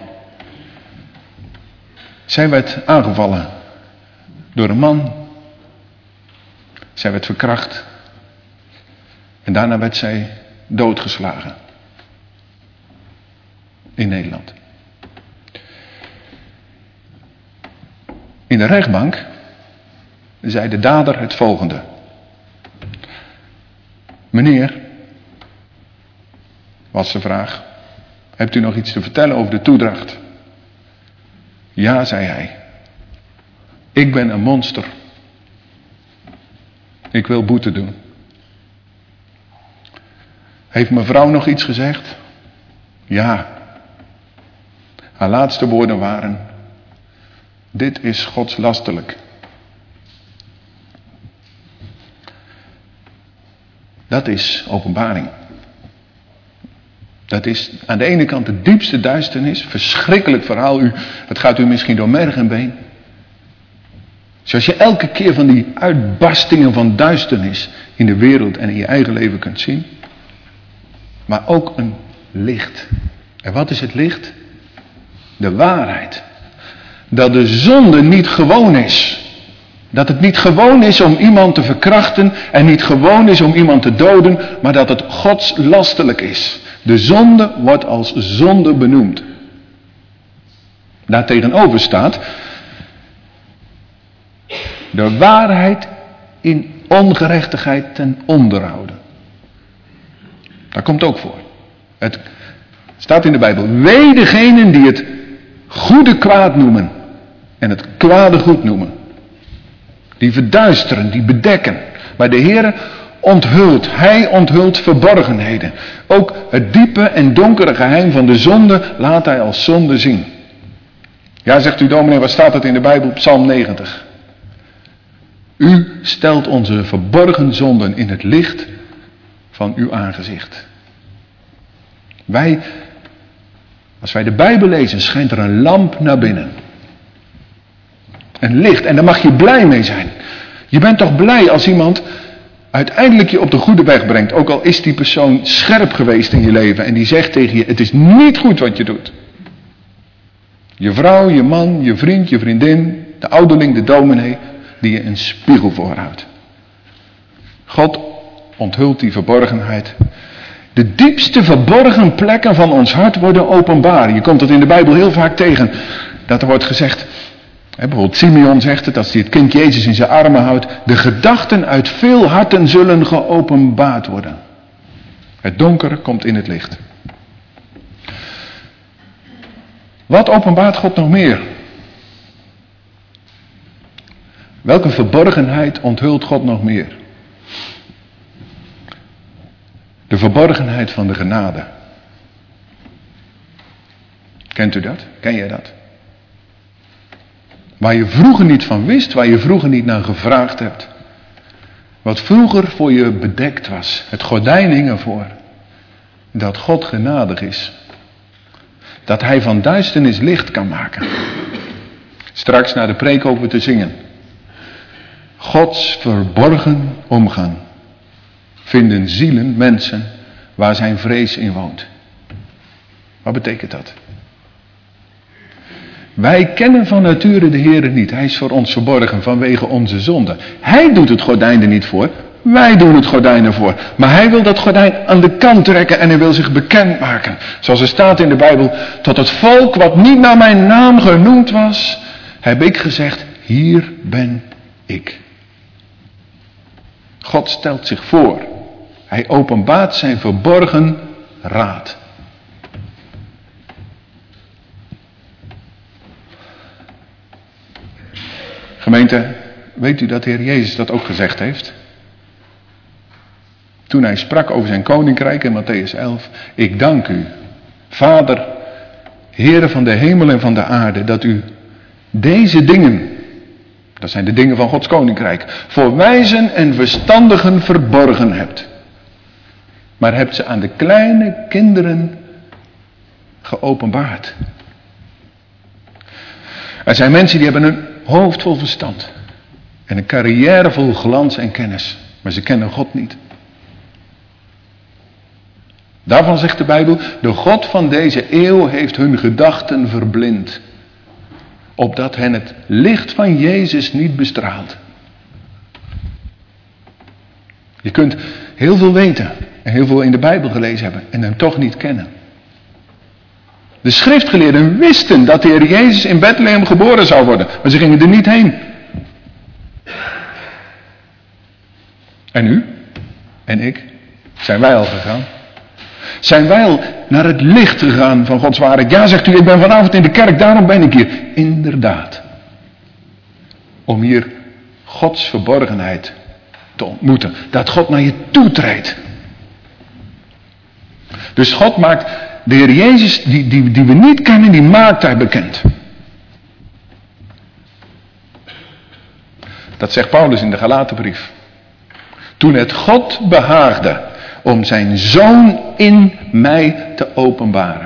S2: Zij werd aangevallen door een man. Zij werd verkracht. En daarna werd zij doodgeslagen. In Nederland. In de rechtbank zei de dader het volgende. Meneer, was de vraag, hebt u nog iets te vertellen over de toedracht? Ja, zei hij. Ik ben een monster. Ik wil boete doen. Heeft mevrouw nog iets gezegd? Ja. Haar laatste woorden waren: dit is godslasterlijk. Dat is openbaring. Dat is aan de ene kant de diepste duisternis. Verschrikkelijk verhaal. Het gaat u misschien door merg en been. Zoals je elke keer van die uitbarstingen van duisternis in de wereld en in je eigen leven kunt zien. Maar ook een licht. En wat is het licht? De waarheid. Dat de zonde niet gewoon is. Dat het niet gewoon is om iemand te verkrachten en niet gewoon is om iemand te doden, maar dat het godslasterlijk is. De zonde wordt als zonde benoemd. Daartegenover staat de waarheid in ongerechtigheid ten onderhouden. Dat komt ook voor. Het staat in de Bijbel: wee degenen die het goede kwaad noemen en het kwade goed noemen. Die verduisteren, die bedekken. Maar de Heere onthult. Hij onthult verborgenheden. Ook het diepe en donkere geheim van de zonde laat hij als zonde zien. Ja, zegt u dominee, wat staat het in de Bijbel? Psalm 90. U stelt onze verborgen zonden in het licht van uw aangezicht. Als wij de Bijbel lezen, schijnt er een lamp naar binnen. Een licht. En daar mag je blij mee zijn. Je bent toch blij als iemand uiteindelijk je op de goede weg brengt. Ook al is die persoon scherp geweest in je leven. En die zegt tegen je: het is niet goed wat je doet. Je vrouw, je man, je vriend, je vriendin. De ouderling, de dominee. Die je een spiegel voorhoudt. God onthult die verborgenheid. De diepste verborgen plekken van ons hart worden openbaar. Je komt het in de Bijbel heel vaak tegen. Dat er wordt gezegd: Bijvoorbeeld Simeon zegt het, als hij het kind Jezus in zijn armen houdt. De gedachten uit veel harten zullen geopenbaard worden. Het donker komt in het licht. Wat openbaart God nog meer? Welke verborgenheid onthult God nog meer? De verborgenheid van de genade. Kent u dat? Ken jij dat? Waar je vroeger niet van wist, waar je vroeger niet naar gevraagd hebt. Wat vroeger voor je bedekt was. Het gordijn hing ervoor. Dat God genadig is. Dat hij van duisternis licht kan maken. Straks naar de preek over te zingen. Gods verborgen omgang. Vinden zielen, mensen, waar zijn vrees in woont. Wat betekent dat? Wij kennen van nature de Heere niet. Hij is voor ons verborgen vanwege onze zonde. Hij doet het gordijn er niet voor. Wij doen het gordijn ervoor. Maar hij wil dat gordijn aan de kant trekken en hij wil zich bekendmaken. Zoals er staat in de Bijbel. Tot het volk wat niet naar mijn naam genoemd was, heb ik gezegd, hier ben ik. God stelt zich voor. Hij openbaart zijn verborgen raad. Gemeente, weet u dat de Heer Jezus dat ook gezegd heeft? Toen hij sprak over zijn koninkrijk in Mattheüs 11. Ik dank u, Vader, Heere van de hemel en van de aarde, dat u deze dingen, dat zijn de dingen van Gods koninkrijk, voor wijzen en verstandigen verborgen hebt. Maar hebt ze aan de kleine kinderen geopenbaard. Er zijn mensen die hebben een hoofd vol verstand. En een carrière vol glans en kennis. Maar ze kennen God niet. Daarvan zegt de Bijbel, de God van deze eeuw heeft hun gedachten verblind. Opdat hen het licht van Jezus niet bestraalt. Je kunt heel veel weten en heel veel in de Bijbel gelezen hebben en hem toch niet kennen. De schriftgeleerden wisten dat de Heer Jezus in Bethlehem geboren zou worden, maar ze gingen er niet heen. En u en ik, zijn wij al gegaan? Zijn wij al naar het licht gegaan van Gods waarheid? Ja, zegt u, ik ben vanavond in de kerk, daarom ben ik hier. Inderdaad. Om hier Gods verborgenheid te ontmoeten. Dat God naar je toe treedt. Dus God maakt de Heer Jezus, die we niet kennen, die maakt hij bekend. Dat zegt Paulus in de Galatenbrief. Toen het God behaagde om zijn Zoon in mij te openbaren.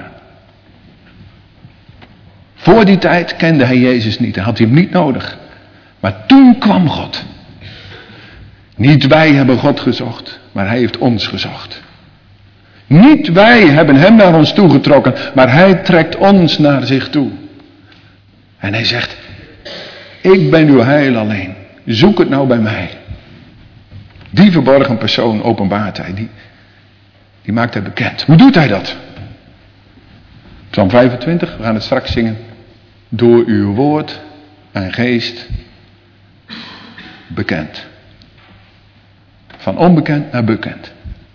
S2: Voor die tijd kende hij Jezus niet en had hij hem niet nodig. Maar toen kwam God. Niet wij hebben God gezocht, maar hij heeft ons gezocht. Niet wij hebben hem naar ons toegetrokken, maar hij trekt ons naar zich toe. En hij zegt, ik ben uw heil alleen. Zoek het nou bij mij. Die verborgen persoon openbaart hij. Die maakt hij bekend. Hoe doet hij dat? Psalm 25, we gaan het straks zingen. Door uw woord en geest bekend. Van onbekend naar bekend.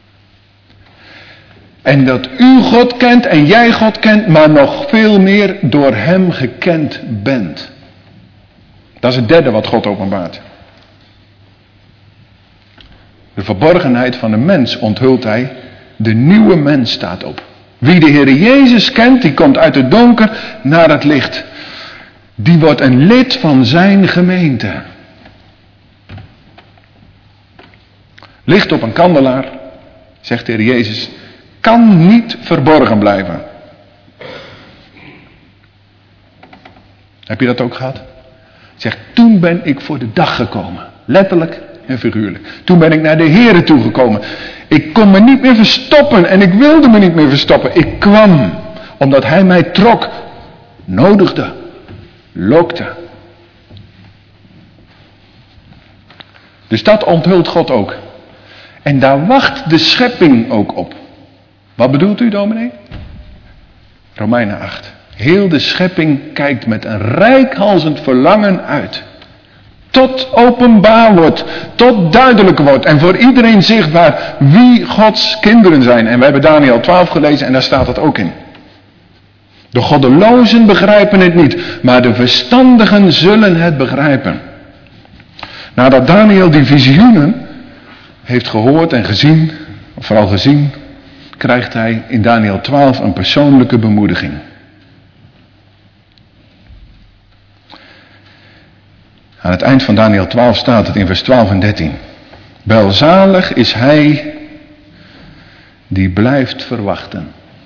S2: En dat u God kent en jij God kent, maar nog veel meer door hem gekend bent. Dat is het derde wat God openbaart. De verborgenheid van de mens onthult hij. De nieuwe mens staat op. Wie de Heer Jezus kent, die komt uit het donker naar het licht. Die wordt een lid van zijn gemeente. Licht op een kandelaar, zegt de Heer Jezus, kan niet verborgen blijven. Heb je dat ook gehad? Zegt, toen ben ik voor de dag gekomen. Letterlijk en figuurlijk. Toen ben ik naar de Heere toegekomen. Ik kon me niet meer verstoppen en ik wilde me niet meer verstoppen. Ik kwam omdat hij mij trok, nodigde, lokte. Dus dat onthult God ook. En daar wacht de schepping ook op. Wat bedoelt u, dominee? Romeinen 8. Heel de schepping kijkt met een reikhalzend verlangen uit. Tot openbaar wordt, tot duidelijk wordt en voor iedereen zichtbaar wie Gods kinderen zijn. En we hebben Daniel 12 gelezen en daar staat dat ook in. De goddelozen begrijpen het niet, maar de verstandigen zullen het begrijpen. Nadat Daniel die visioenen heeft gehoord en gezien, of vooral gezien, krijgt hij in Daniel 12 een persoonlijke bemoediging. Aan het eind van Daniel 12 staat het in vers 12 en 13. Welzalig is hij die blijft verwachten.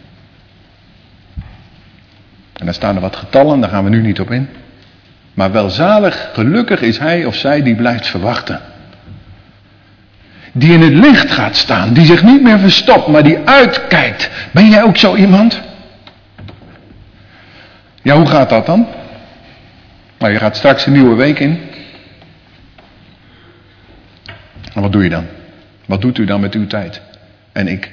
S2: En daar staan er wat getallen, daar gaan we nu niet op in. Maar welzalig, gelukkig is hij of zij die blijft verwachten. Die in het licht gaat staan, die zich niet meer verstopt, maar die uitkijkt. Ben jij ook zo iemand? Ja, hoe gaat dat dan? Nou, je gaat straks een nieuwe week in. En wat doe je dan? Wat doet u dan met uw tijd? En ik?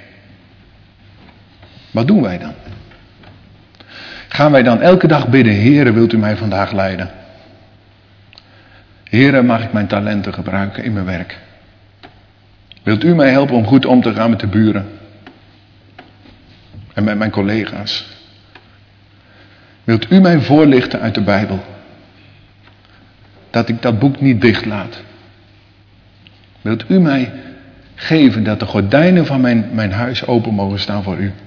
S2: Wat doen wij dan? Gaan wij dan elke dag bidden, Heere, wilt u mij vandaag leiden? Heere, mag ik mijn talenten gebruiken in mijn werk? Wilt u mij helpen om goed om te gaan met de buren? En met mijn collega's? Wilt u mij voorlichten uit de Bijbel? Dat ik dat boek niet dicht laat. Wilt u mij geven dat de gordijnen van mijn huis open mogen staan voor u?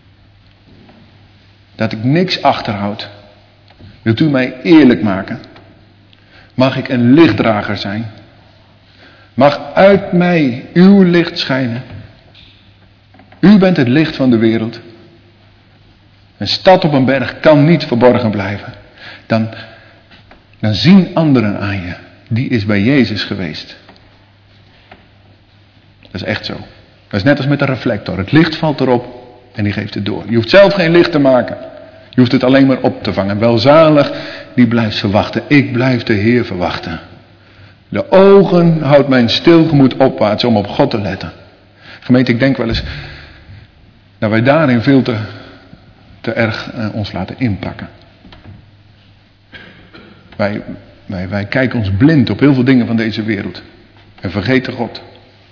S2: Dat ik niks achterhoud. Wilt u mij eerlijk maken? Mag ik een lichtdrager zijn? Mag uit mij uw licht schijnen? U bent het licht van de wereld. Een stad op een berg kan niet verborgen blijven. Dan zien anderen aan je. Die is bij Jezus geweest. Dat is echt zo. Dat is net als met een reflector. Het licht valt erop en die geeft het door. Je hoeft zelf geen licht te maken. Je hoeft het alleen maar op te vangen. Welzalig, die blijft verwachten. Ik blijf de Heer verwachten. De ogen houdt mijn stilgemoed opwaarts om op God te letten. Gemeente, ik denk wel eens dat wij daarin veel te erg ons laten inpakken. Wij kijken ons blind op heel veel dingen van deze wereld. En vergeten God.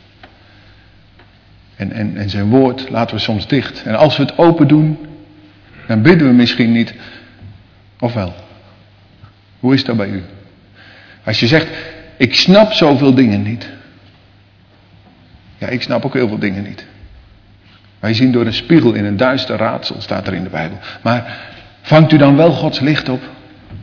S2: En zijn woord laten we soms dicht. En als we het open doen, dan bidden we misschien niet. Of wel? Hoe is dat bij u? Als je zegt, ik snap zoveel dingen niet. Ja, ik snap ook heel veel dingen niet. Wij zien door een spiegel in een duister raadsel, staat er in de Bijbel. Maar vangt u dan wel Gods licht op?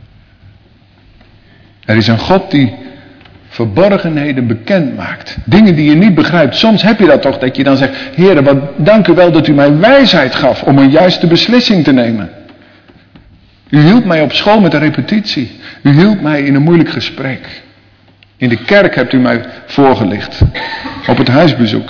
S2: Er is een God die verborgenheden bekend maakt. Dingen die je niet begrijpt. Soms heb je dat toch, dat je dan zegt, Heere, wat dank u wel dat u mij wijsheid gaf om een juiste beslissing te nemen. U hielp mij op school met een repetitie. U hielp mij in een moeilijk gesprek. In de kerk hebt u mij voorgelicht. Op het huisbezoek.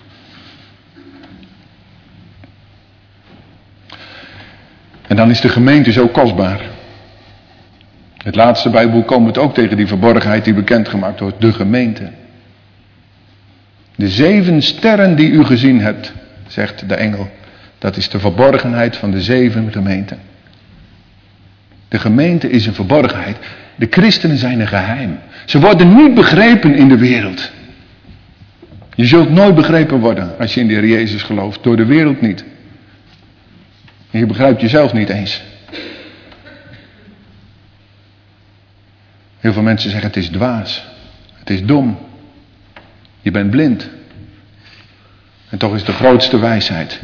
S2: En dan is de gemeente zo kostbaar. Het laatste Bijbelboek komen we het ook tegen die verborgenheid die bekendgemaakt wordt. De gemeente. De 7 sterren die u gezien hebt, zegt de engel. Dat is de verborgenheid van de 7 gemeenten. De gemeente is een verborgenheid. De christenen zijn een geheim. Ze worden niet begrepen in de wereld. Je zult nooit begrepen worden als je in de Heer Jezus gelooft. Door de wereld niet. En je begrijpt jezelf niet eens. Heel veel mensen zeggen het is dwaas. Het is dom. Je bent blind. En toch is de grootste wijsheid.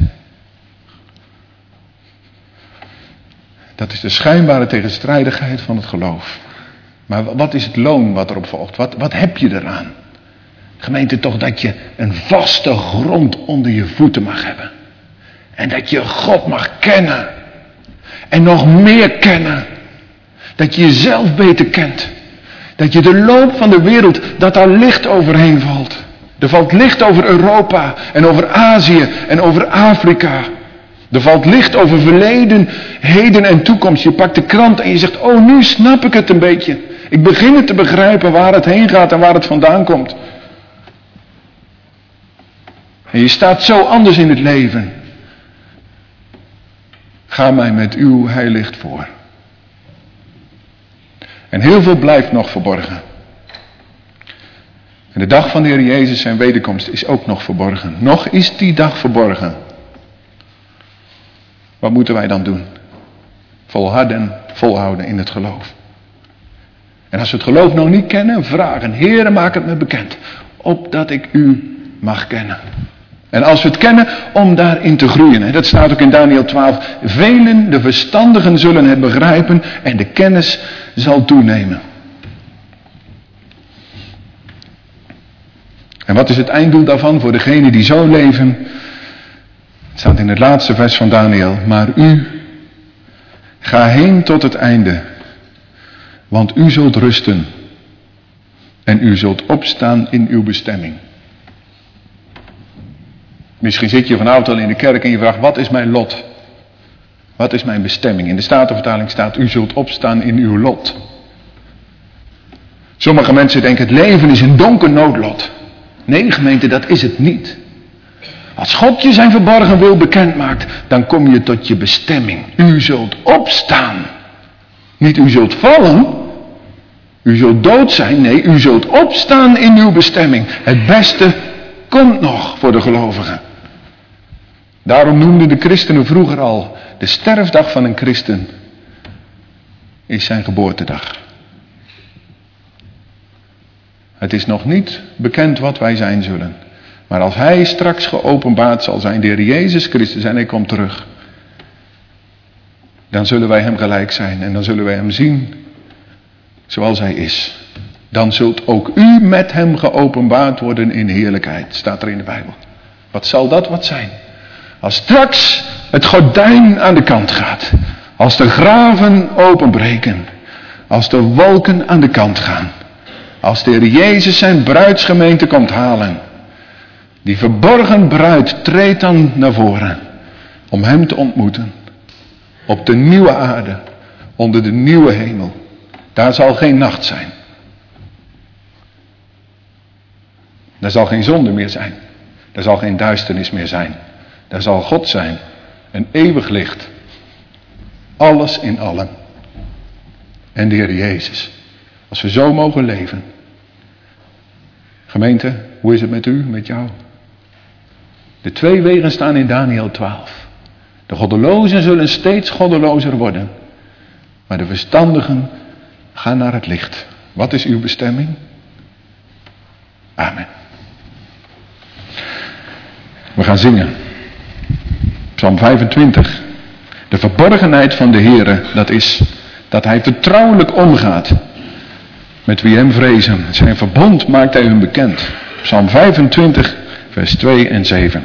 S2: Dat is de schijnbare tegenstrijdigheid van het geloof. Maar wat is het loon wat erop volgt? Wat heb je eraan? Gemeente, toch dat je een vaste grond onder je voeten mag hebben. En dat je God mag kennen. En nog meer kennen. Dat je jezelf beter kent. Dat je de loop van de wereld, dat daar licht overheen valt. Er valt licht over Europa en over Azië en over Afrika. Er valt licht over verleden, heden en toekomst. Je pakt de krant en je zegt, oh, nu snap ik het een beetje. Ik begin het te begrijpen waar het heen gaat en waar het vandaan komt. En je staat zo anders in het leven. Ga mij met uw heiligt voor. En heel veel blijft nog verborgen. En de dag van de Heer Jezus zijn wederkomst is ook nog verborgen. Nog is die dag verborgen. Wat moeten wij dan doen? Volhouden in het geloof. En als we het geloof nog niet kennen, vragen: Heere, maak het me bekend, opdat ik u mag kennen. En als we het kennen, om daarin te groeien. En dat staat ook in Daniel 12. Velen, de verstandigen, zullen het begrijpen en de kennis zal toenemen. En wat is het einddoel daarvan voor degenen die zo leven? Het staat in het laatste vers van Daniel. Maar u, ga heen tot het einde. Want u zult rusten. En u zult opstaan in uw bestemming. Misschien zit je vanavond al in de kerk en je vraagt: wat is mijn lot? Wat is mijn bestemming? In de Statenvertaling staat: u zult opstaan in uw lot. Sommige mensen denken: het leven is een donker noodlot. Nee, gemeente, dat is het niet. Als God je zijn verborgen wil bekend maakt, dan kom je tot je bestemming. U zult opstaan. Niet u zult vallen. U zult dood zijn. Nee, u zult opstaan in uw bestemming. Het beste komt nog voor de gelovigen. Daarom noemden de christenen vroeger al: de sterfdag van een christen is zijn geboortedag. Het is nog niet bekend wat wij zijn zullen. Maar als hij straks geopenbaard zal zijn, de Heer Jezus Christus, en hij komt terug, dan zullen wij hem gelijk zijn. En dan zullen wij hem zien zoals hij is. Dan zult ook u met hem geopenbaard worden in heerlijkheid. Staat er in de Bijbel. Wat zal dat wat zijn? Als straks het gordijn aan de kant gaat. Als de graven openbreken. Als de wolken aan de kant gaan. Als de Heer Jezus zijn bruidsgemeente komt halen. Die verborgen bruid treedt dan naar voren. Om hem te ontmoeten. Op de nieuwe aarde. Onder de nieuwe hemel. Daar zal geen nacht zijn. Daar zal geen zonde meer zijn. Daar zal geen duisternis meer zijn. Daar zal God zijn. Een eeuwig licht. Alles in allen. En de Heer Jezus. Als we zo mogen leven. Gemeente, hoe is het met u, met jou? De twee wegen staan in Daniel 12. De goddelozen zullen steeds goddelozer worden. Maar de verstandigen gaan naar het licht. Wat is uw bestemming? Amen. We gaan zingen. Psalm 25. De verborgenheid van de Heere, dat is dat hij vertrouwelijk omgaat met wie hem vrezen. Zijn verbond maakt hij hun bekend. Psalm 25, vers 2 en 7.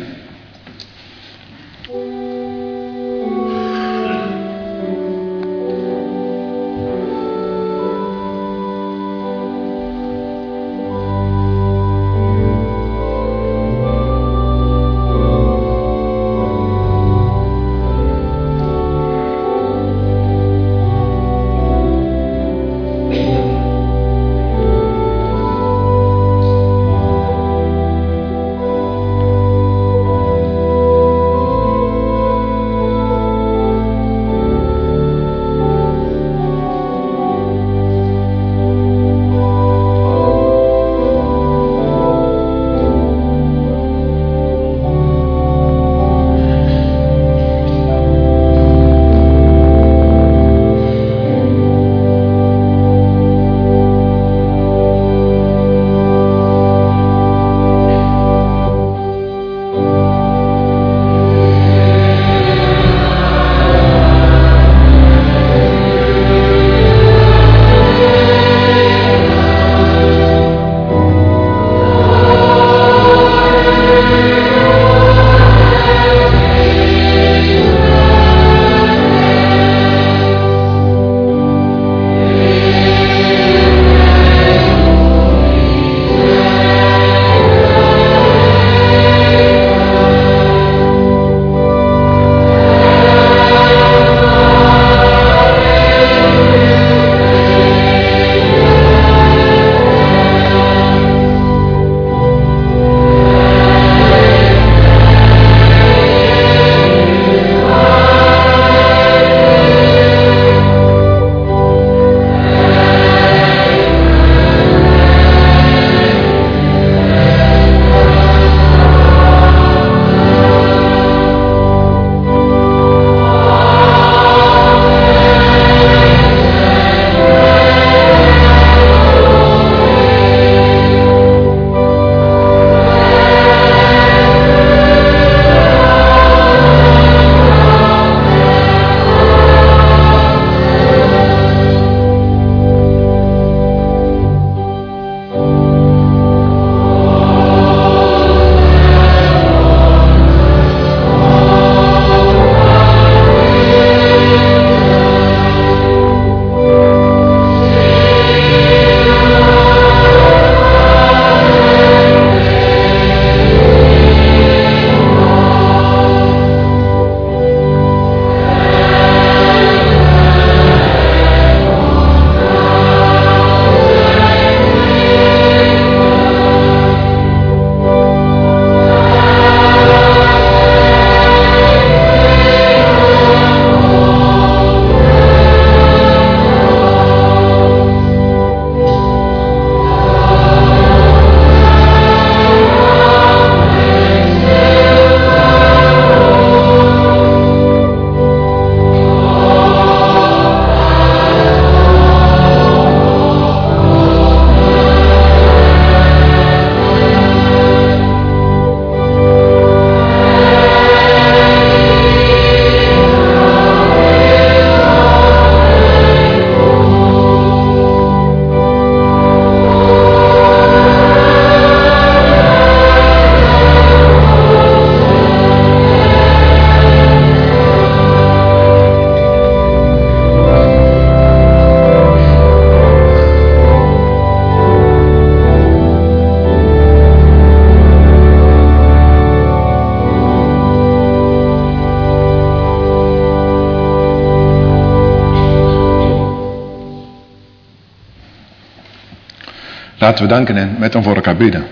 S2: Laten we danken en met hem voor elkaar bidden.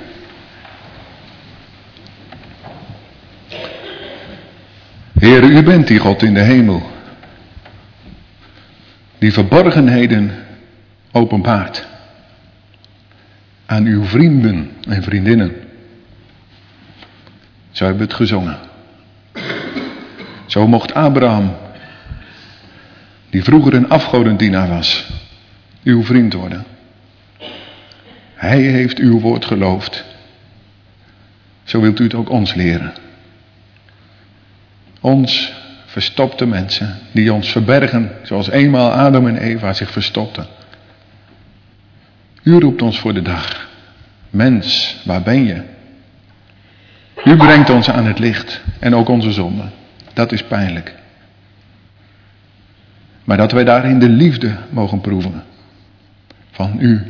S2: Heere, u bent die God in de hemel, die verborgenheden openbaart aan uw vrienden en vriendinnen. Zo hebben we het gezongen. Zo mocht Abraham, die vroeger een afgodendienaar was, uw vriend worden. Hij heeft uw woord geloofd. Zo wilt u het ook ons leren. Ons verstopte mensen, die ons verbergen, zoals eenmaal Adam en Eva zich verstopten. U roept ons voor de dag. Mens, waar ben je? U brengt ons aan het licht en ook onze zonde. Dat is pijnlijk. Maar dat wij daarin de liefde mogen proeven van u.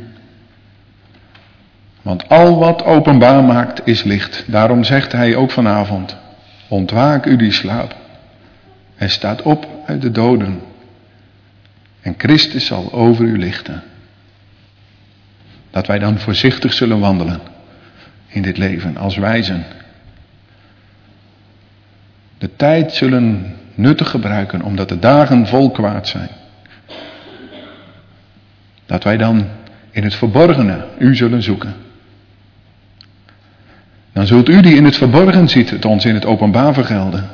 S2: Want al wat openbaar maakt is licht. Daarom zegt hij ook vanavond: ontwaak u die slaapt en staat op uit de doden. En Christus zal over u lichten. Dat wij dan voorzichtig zullen wandelen in dit leven als wijzen. De tijd zullen nuttig gebruiken, omdat de dagen vol kwaad zijn. Dat wij dan in het verborgene u zullen zoeken. Dan zult u die in het verborgen ziet, het ons in het openbaar vergelden.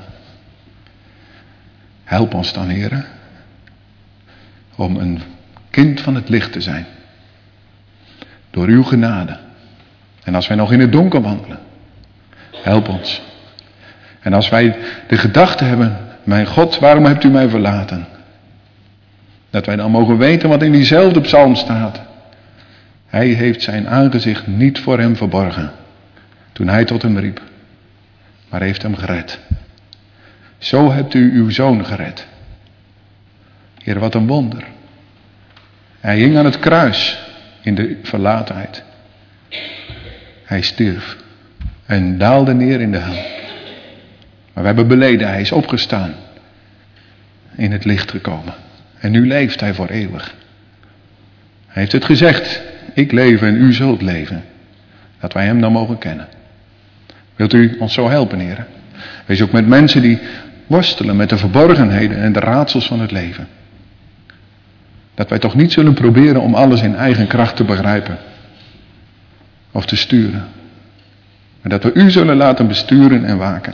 S2: Help ons dan, Heere, om een kind van het licht te zijn. Door uw genade. En als wij nog in het donker wandelen, help ons. En als wij de gedachte hebben: mijn God, waarom hebt u mij verlaten? Dat wij dan mogen weten wat in diezelfde psalm staat. Hij heeft zijn aangezicht niet voor hem verborgen, toen hij tot hem riep, maar heeft hem gered. Zo hebt u uw zoon gered. Heer, wat een wonder. Hij hing aan het kruis in de verlatenheid. Hij stierf en daalde neer in de hel. Maar we hebben beleden, hij is opgestaan, in het licht gekomen. En nu leeft hij voor eeuwig. Hij heeft het gezegd: ik leef en u zult leven. Dat wij hem dan mogen kennen. Wilt u ons zo helpen, Heer? Wees ook met mensen die worstelen met de verborgenheden en de raadsels van het leven. Dat wij toch niet zullen proberen om alles in eigen kracht te begrijpen of te sturen. Maar dat we u zullen laten besturen en waken.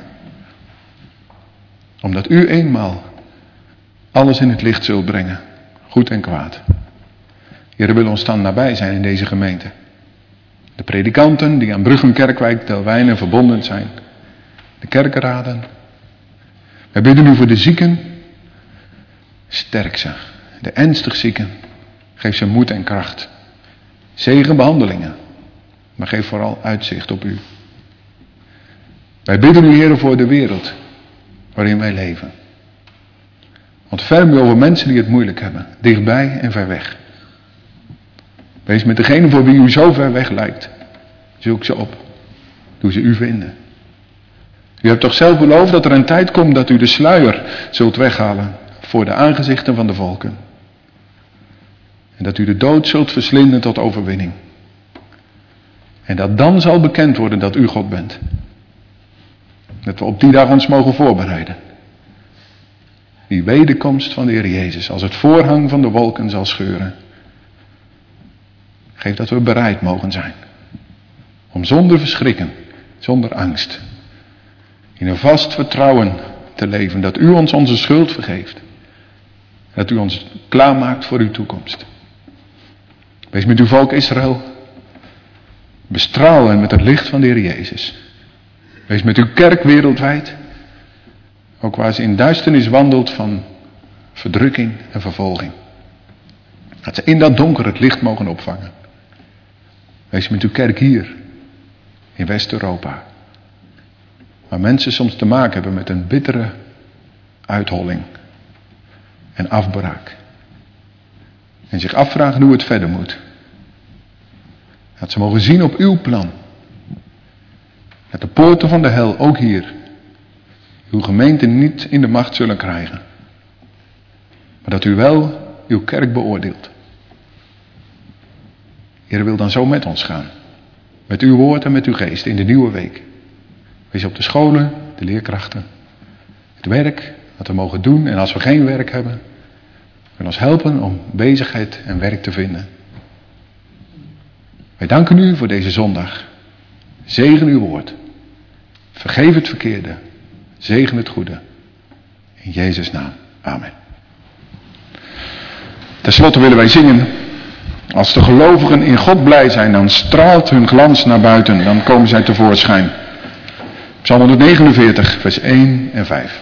S2: Omdat u eenmaal alles in het licht zult brengen, goed en kwaad. Heer, wil ons dan nabij zijn in deze gemeente. De predikanten die aan Bruggen, Kerkwijk, Delwijnen verbonden zijn. De kerkenraden. Wij bidden u voor de zieken. Sterk ze. De ernstig zieken. Geef ze moed en kracht. Zegen behandelingen. Maar geef vooral uitzicht op u. Wij bidden u, Heer, voor de wereld waarin wij leven. Ontferm u over mensen die het moeilijk hebben. Dichtbij en ver weg. Wees met degene voor wie u zo ver weg lijkt. Zoek ze op. Doe ze u vinden. U hebt toch zelf beloofd dat er een tijd komt dat u de sluier zult weghalen voor de aangezichten van de volken. En dat u de dood zult verslinden tot overwinning. En dat dan zal bekend worden dat u God bent. Dat we op die dag ons mogen voorbereiden. Die wederkomst van de Heer Jezus als het voorhang van de wolken zal scheuren. Geef dat we bereid mogen zijn. Om zonder verschrikken, zonder angst, in een vast vertrouwen te leven. Dat u ons onze schuld vergeeft. Dat u ons klaarmaakt voor uw toekomst. Wees met uw volk Israël. Bestraal hen met het licht van de Heer Jezus. Wees met uw kerk wereldwijd. Ook waar ze in duisternis wandelt van verdrukking en vervolging. Dat ze in dat donker het licht mogen opvangen. Wees met uw kerk hier. In West-Europa. Waar mensen soms te maken hebben met een bittere uitholling. En afbraak. En zich afvragen hoe het verder moet. Dat ze mogen zien op uw plan. Dat de poorten van de hel ook hier uw gemeente niet in de macht zullen krijgen. Maar dat u wel uw kerk beoordeelt. Heer wil dan zo met ons gaan. Met uw woord en met uw geest in de nieuwe week. Wees op de scholen, de leerkrachten, het werk, wat we mogen doen. En als we geen werk hebben, wil ons helpen om bezigheid en werk te vinden. Wij danken u voor deze zondag. Zegen uw woord. Vergeef het verkeerde. Zegen het goede. In Jezus' naam. Amen. Ten slotte willen wij zingen. Als de gelovigen in God blij zijn, dan straalt hun glans naar buiten. Dan komen zij tevoorschijn. Psalm 149, vers 1 en 5.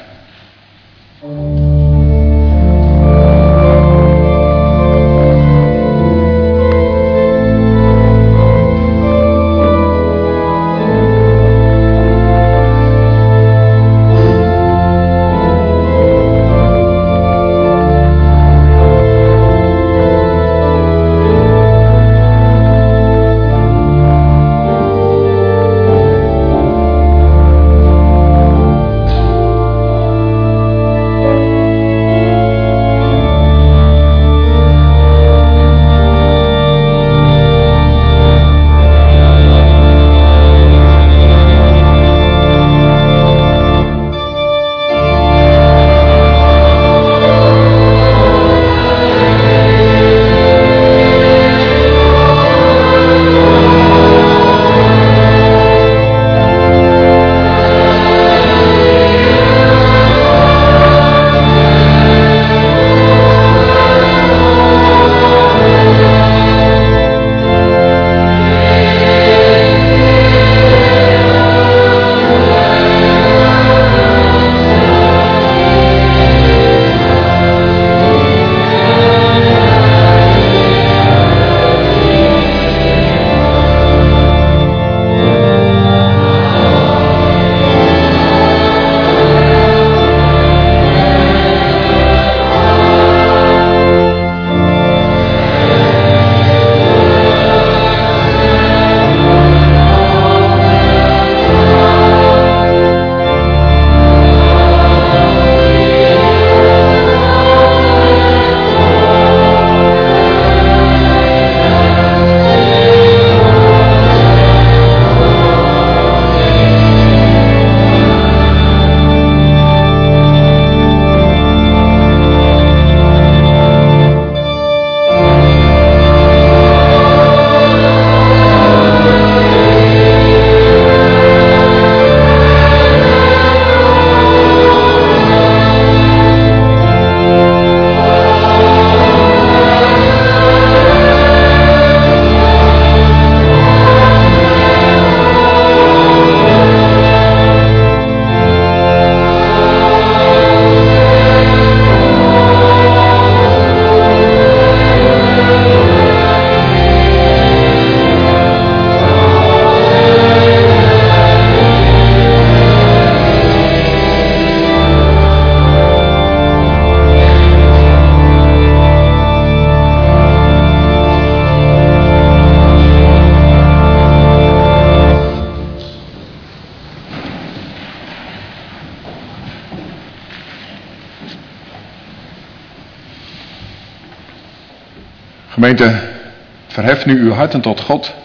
S2: Gemeente, verhef nu uw harten tot God.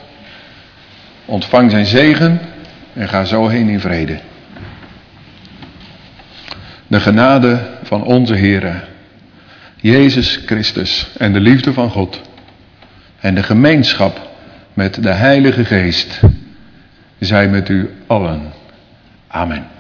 S2: Ontvang zijn zegen en ga zo heen in vrede. De genade van onze Heere, Jezus Christus en de liefde van God en de gemeenschap met de Heilige Geest, zij met u allen. Amen.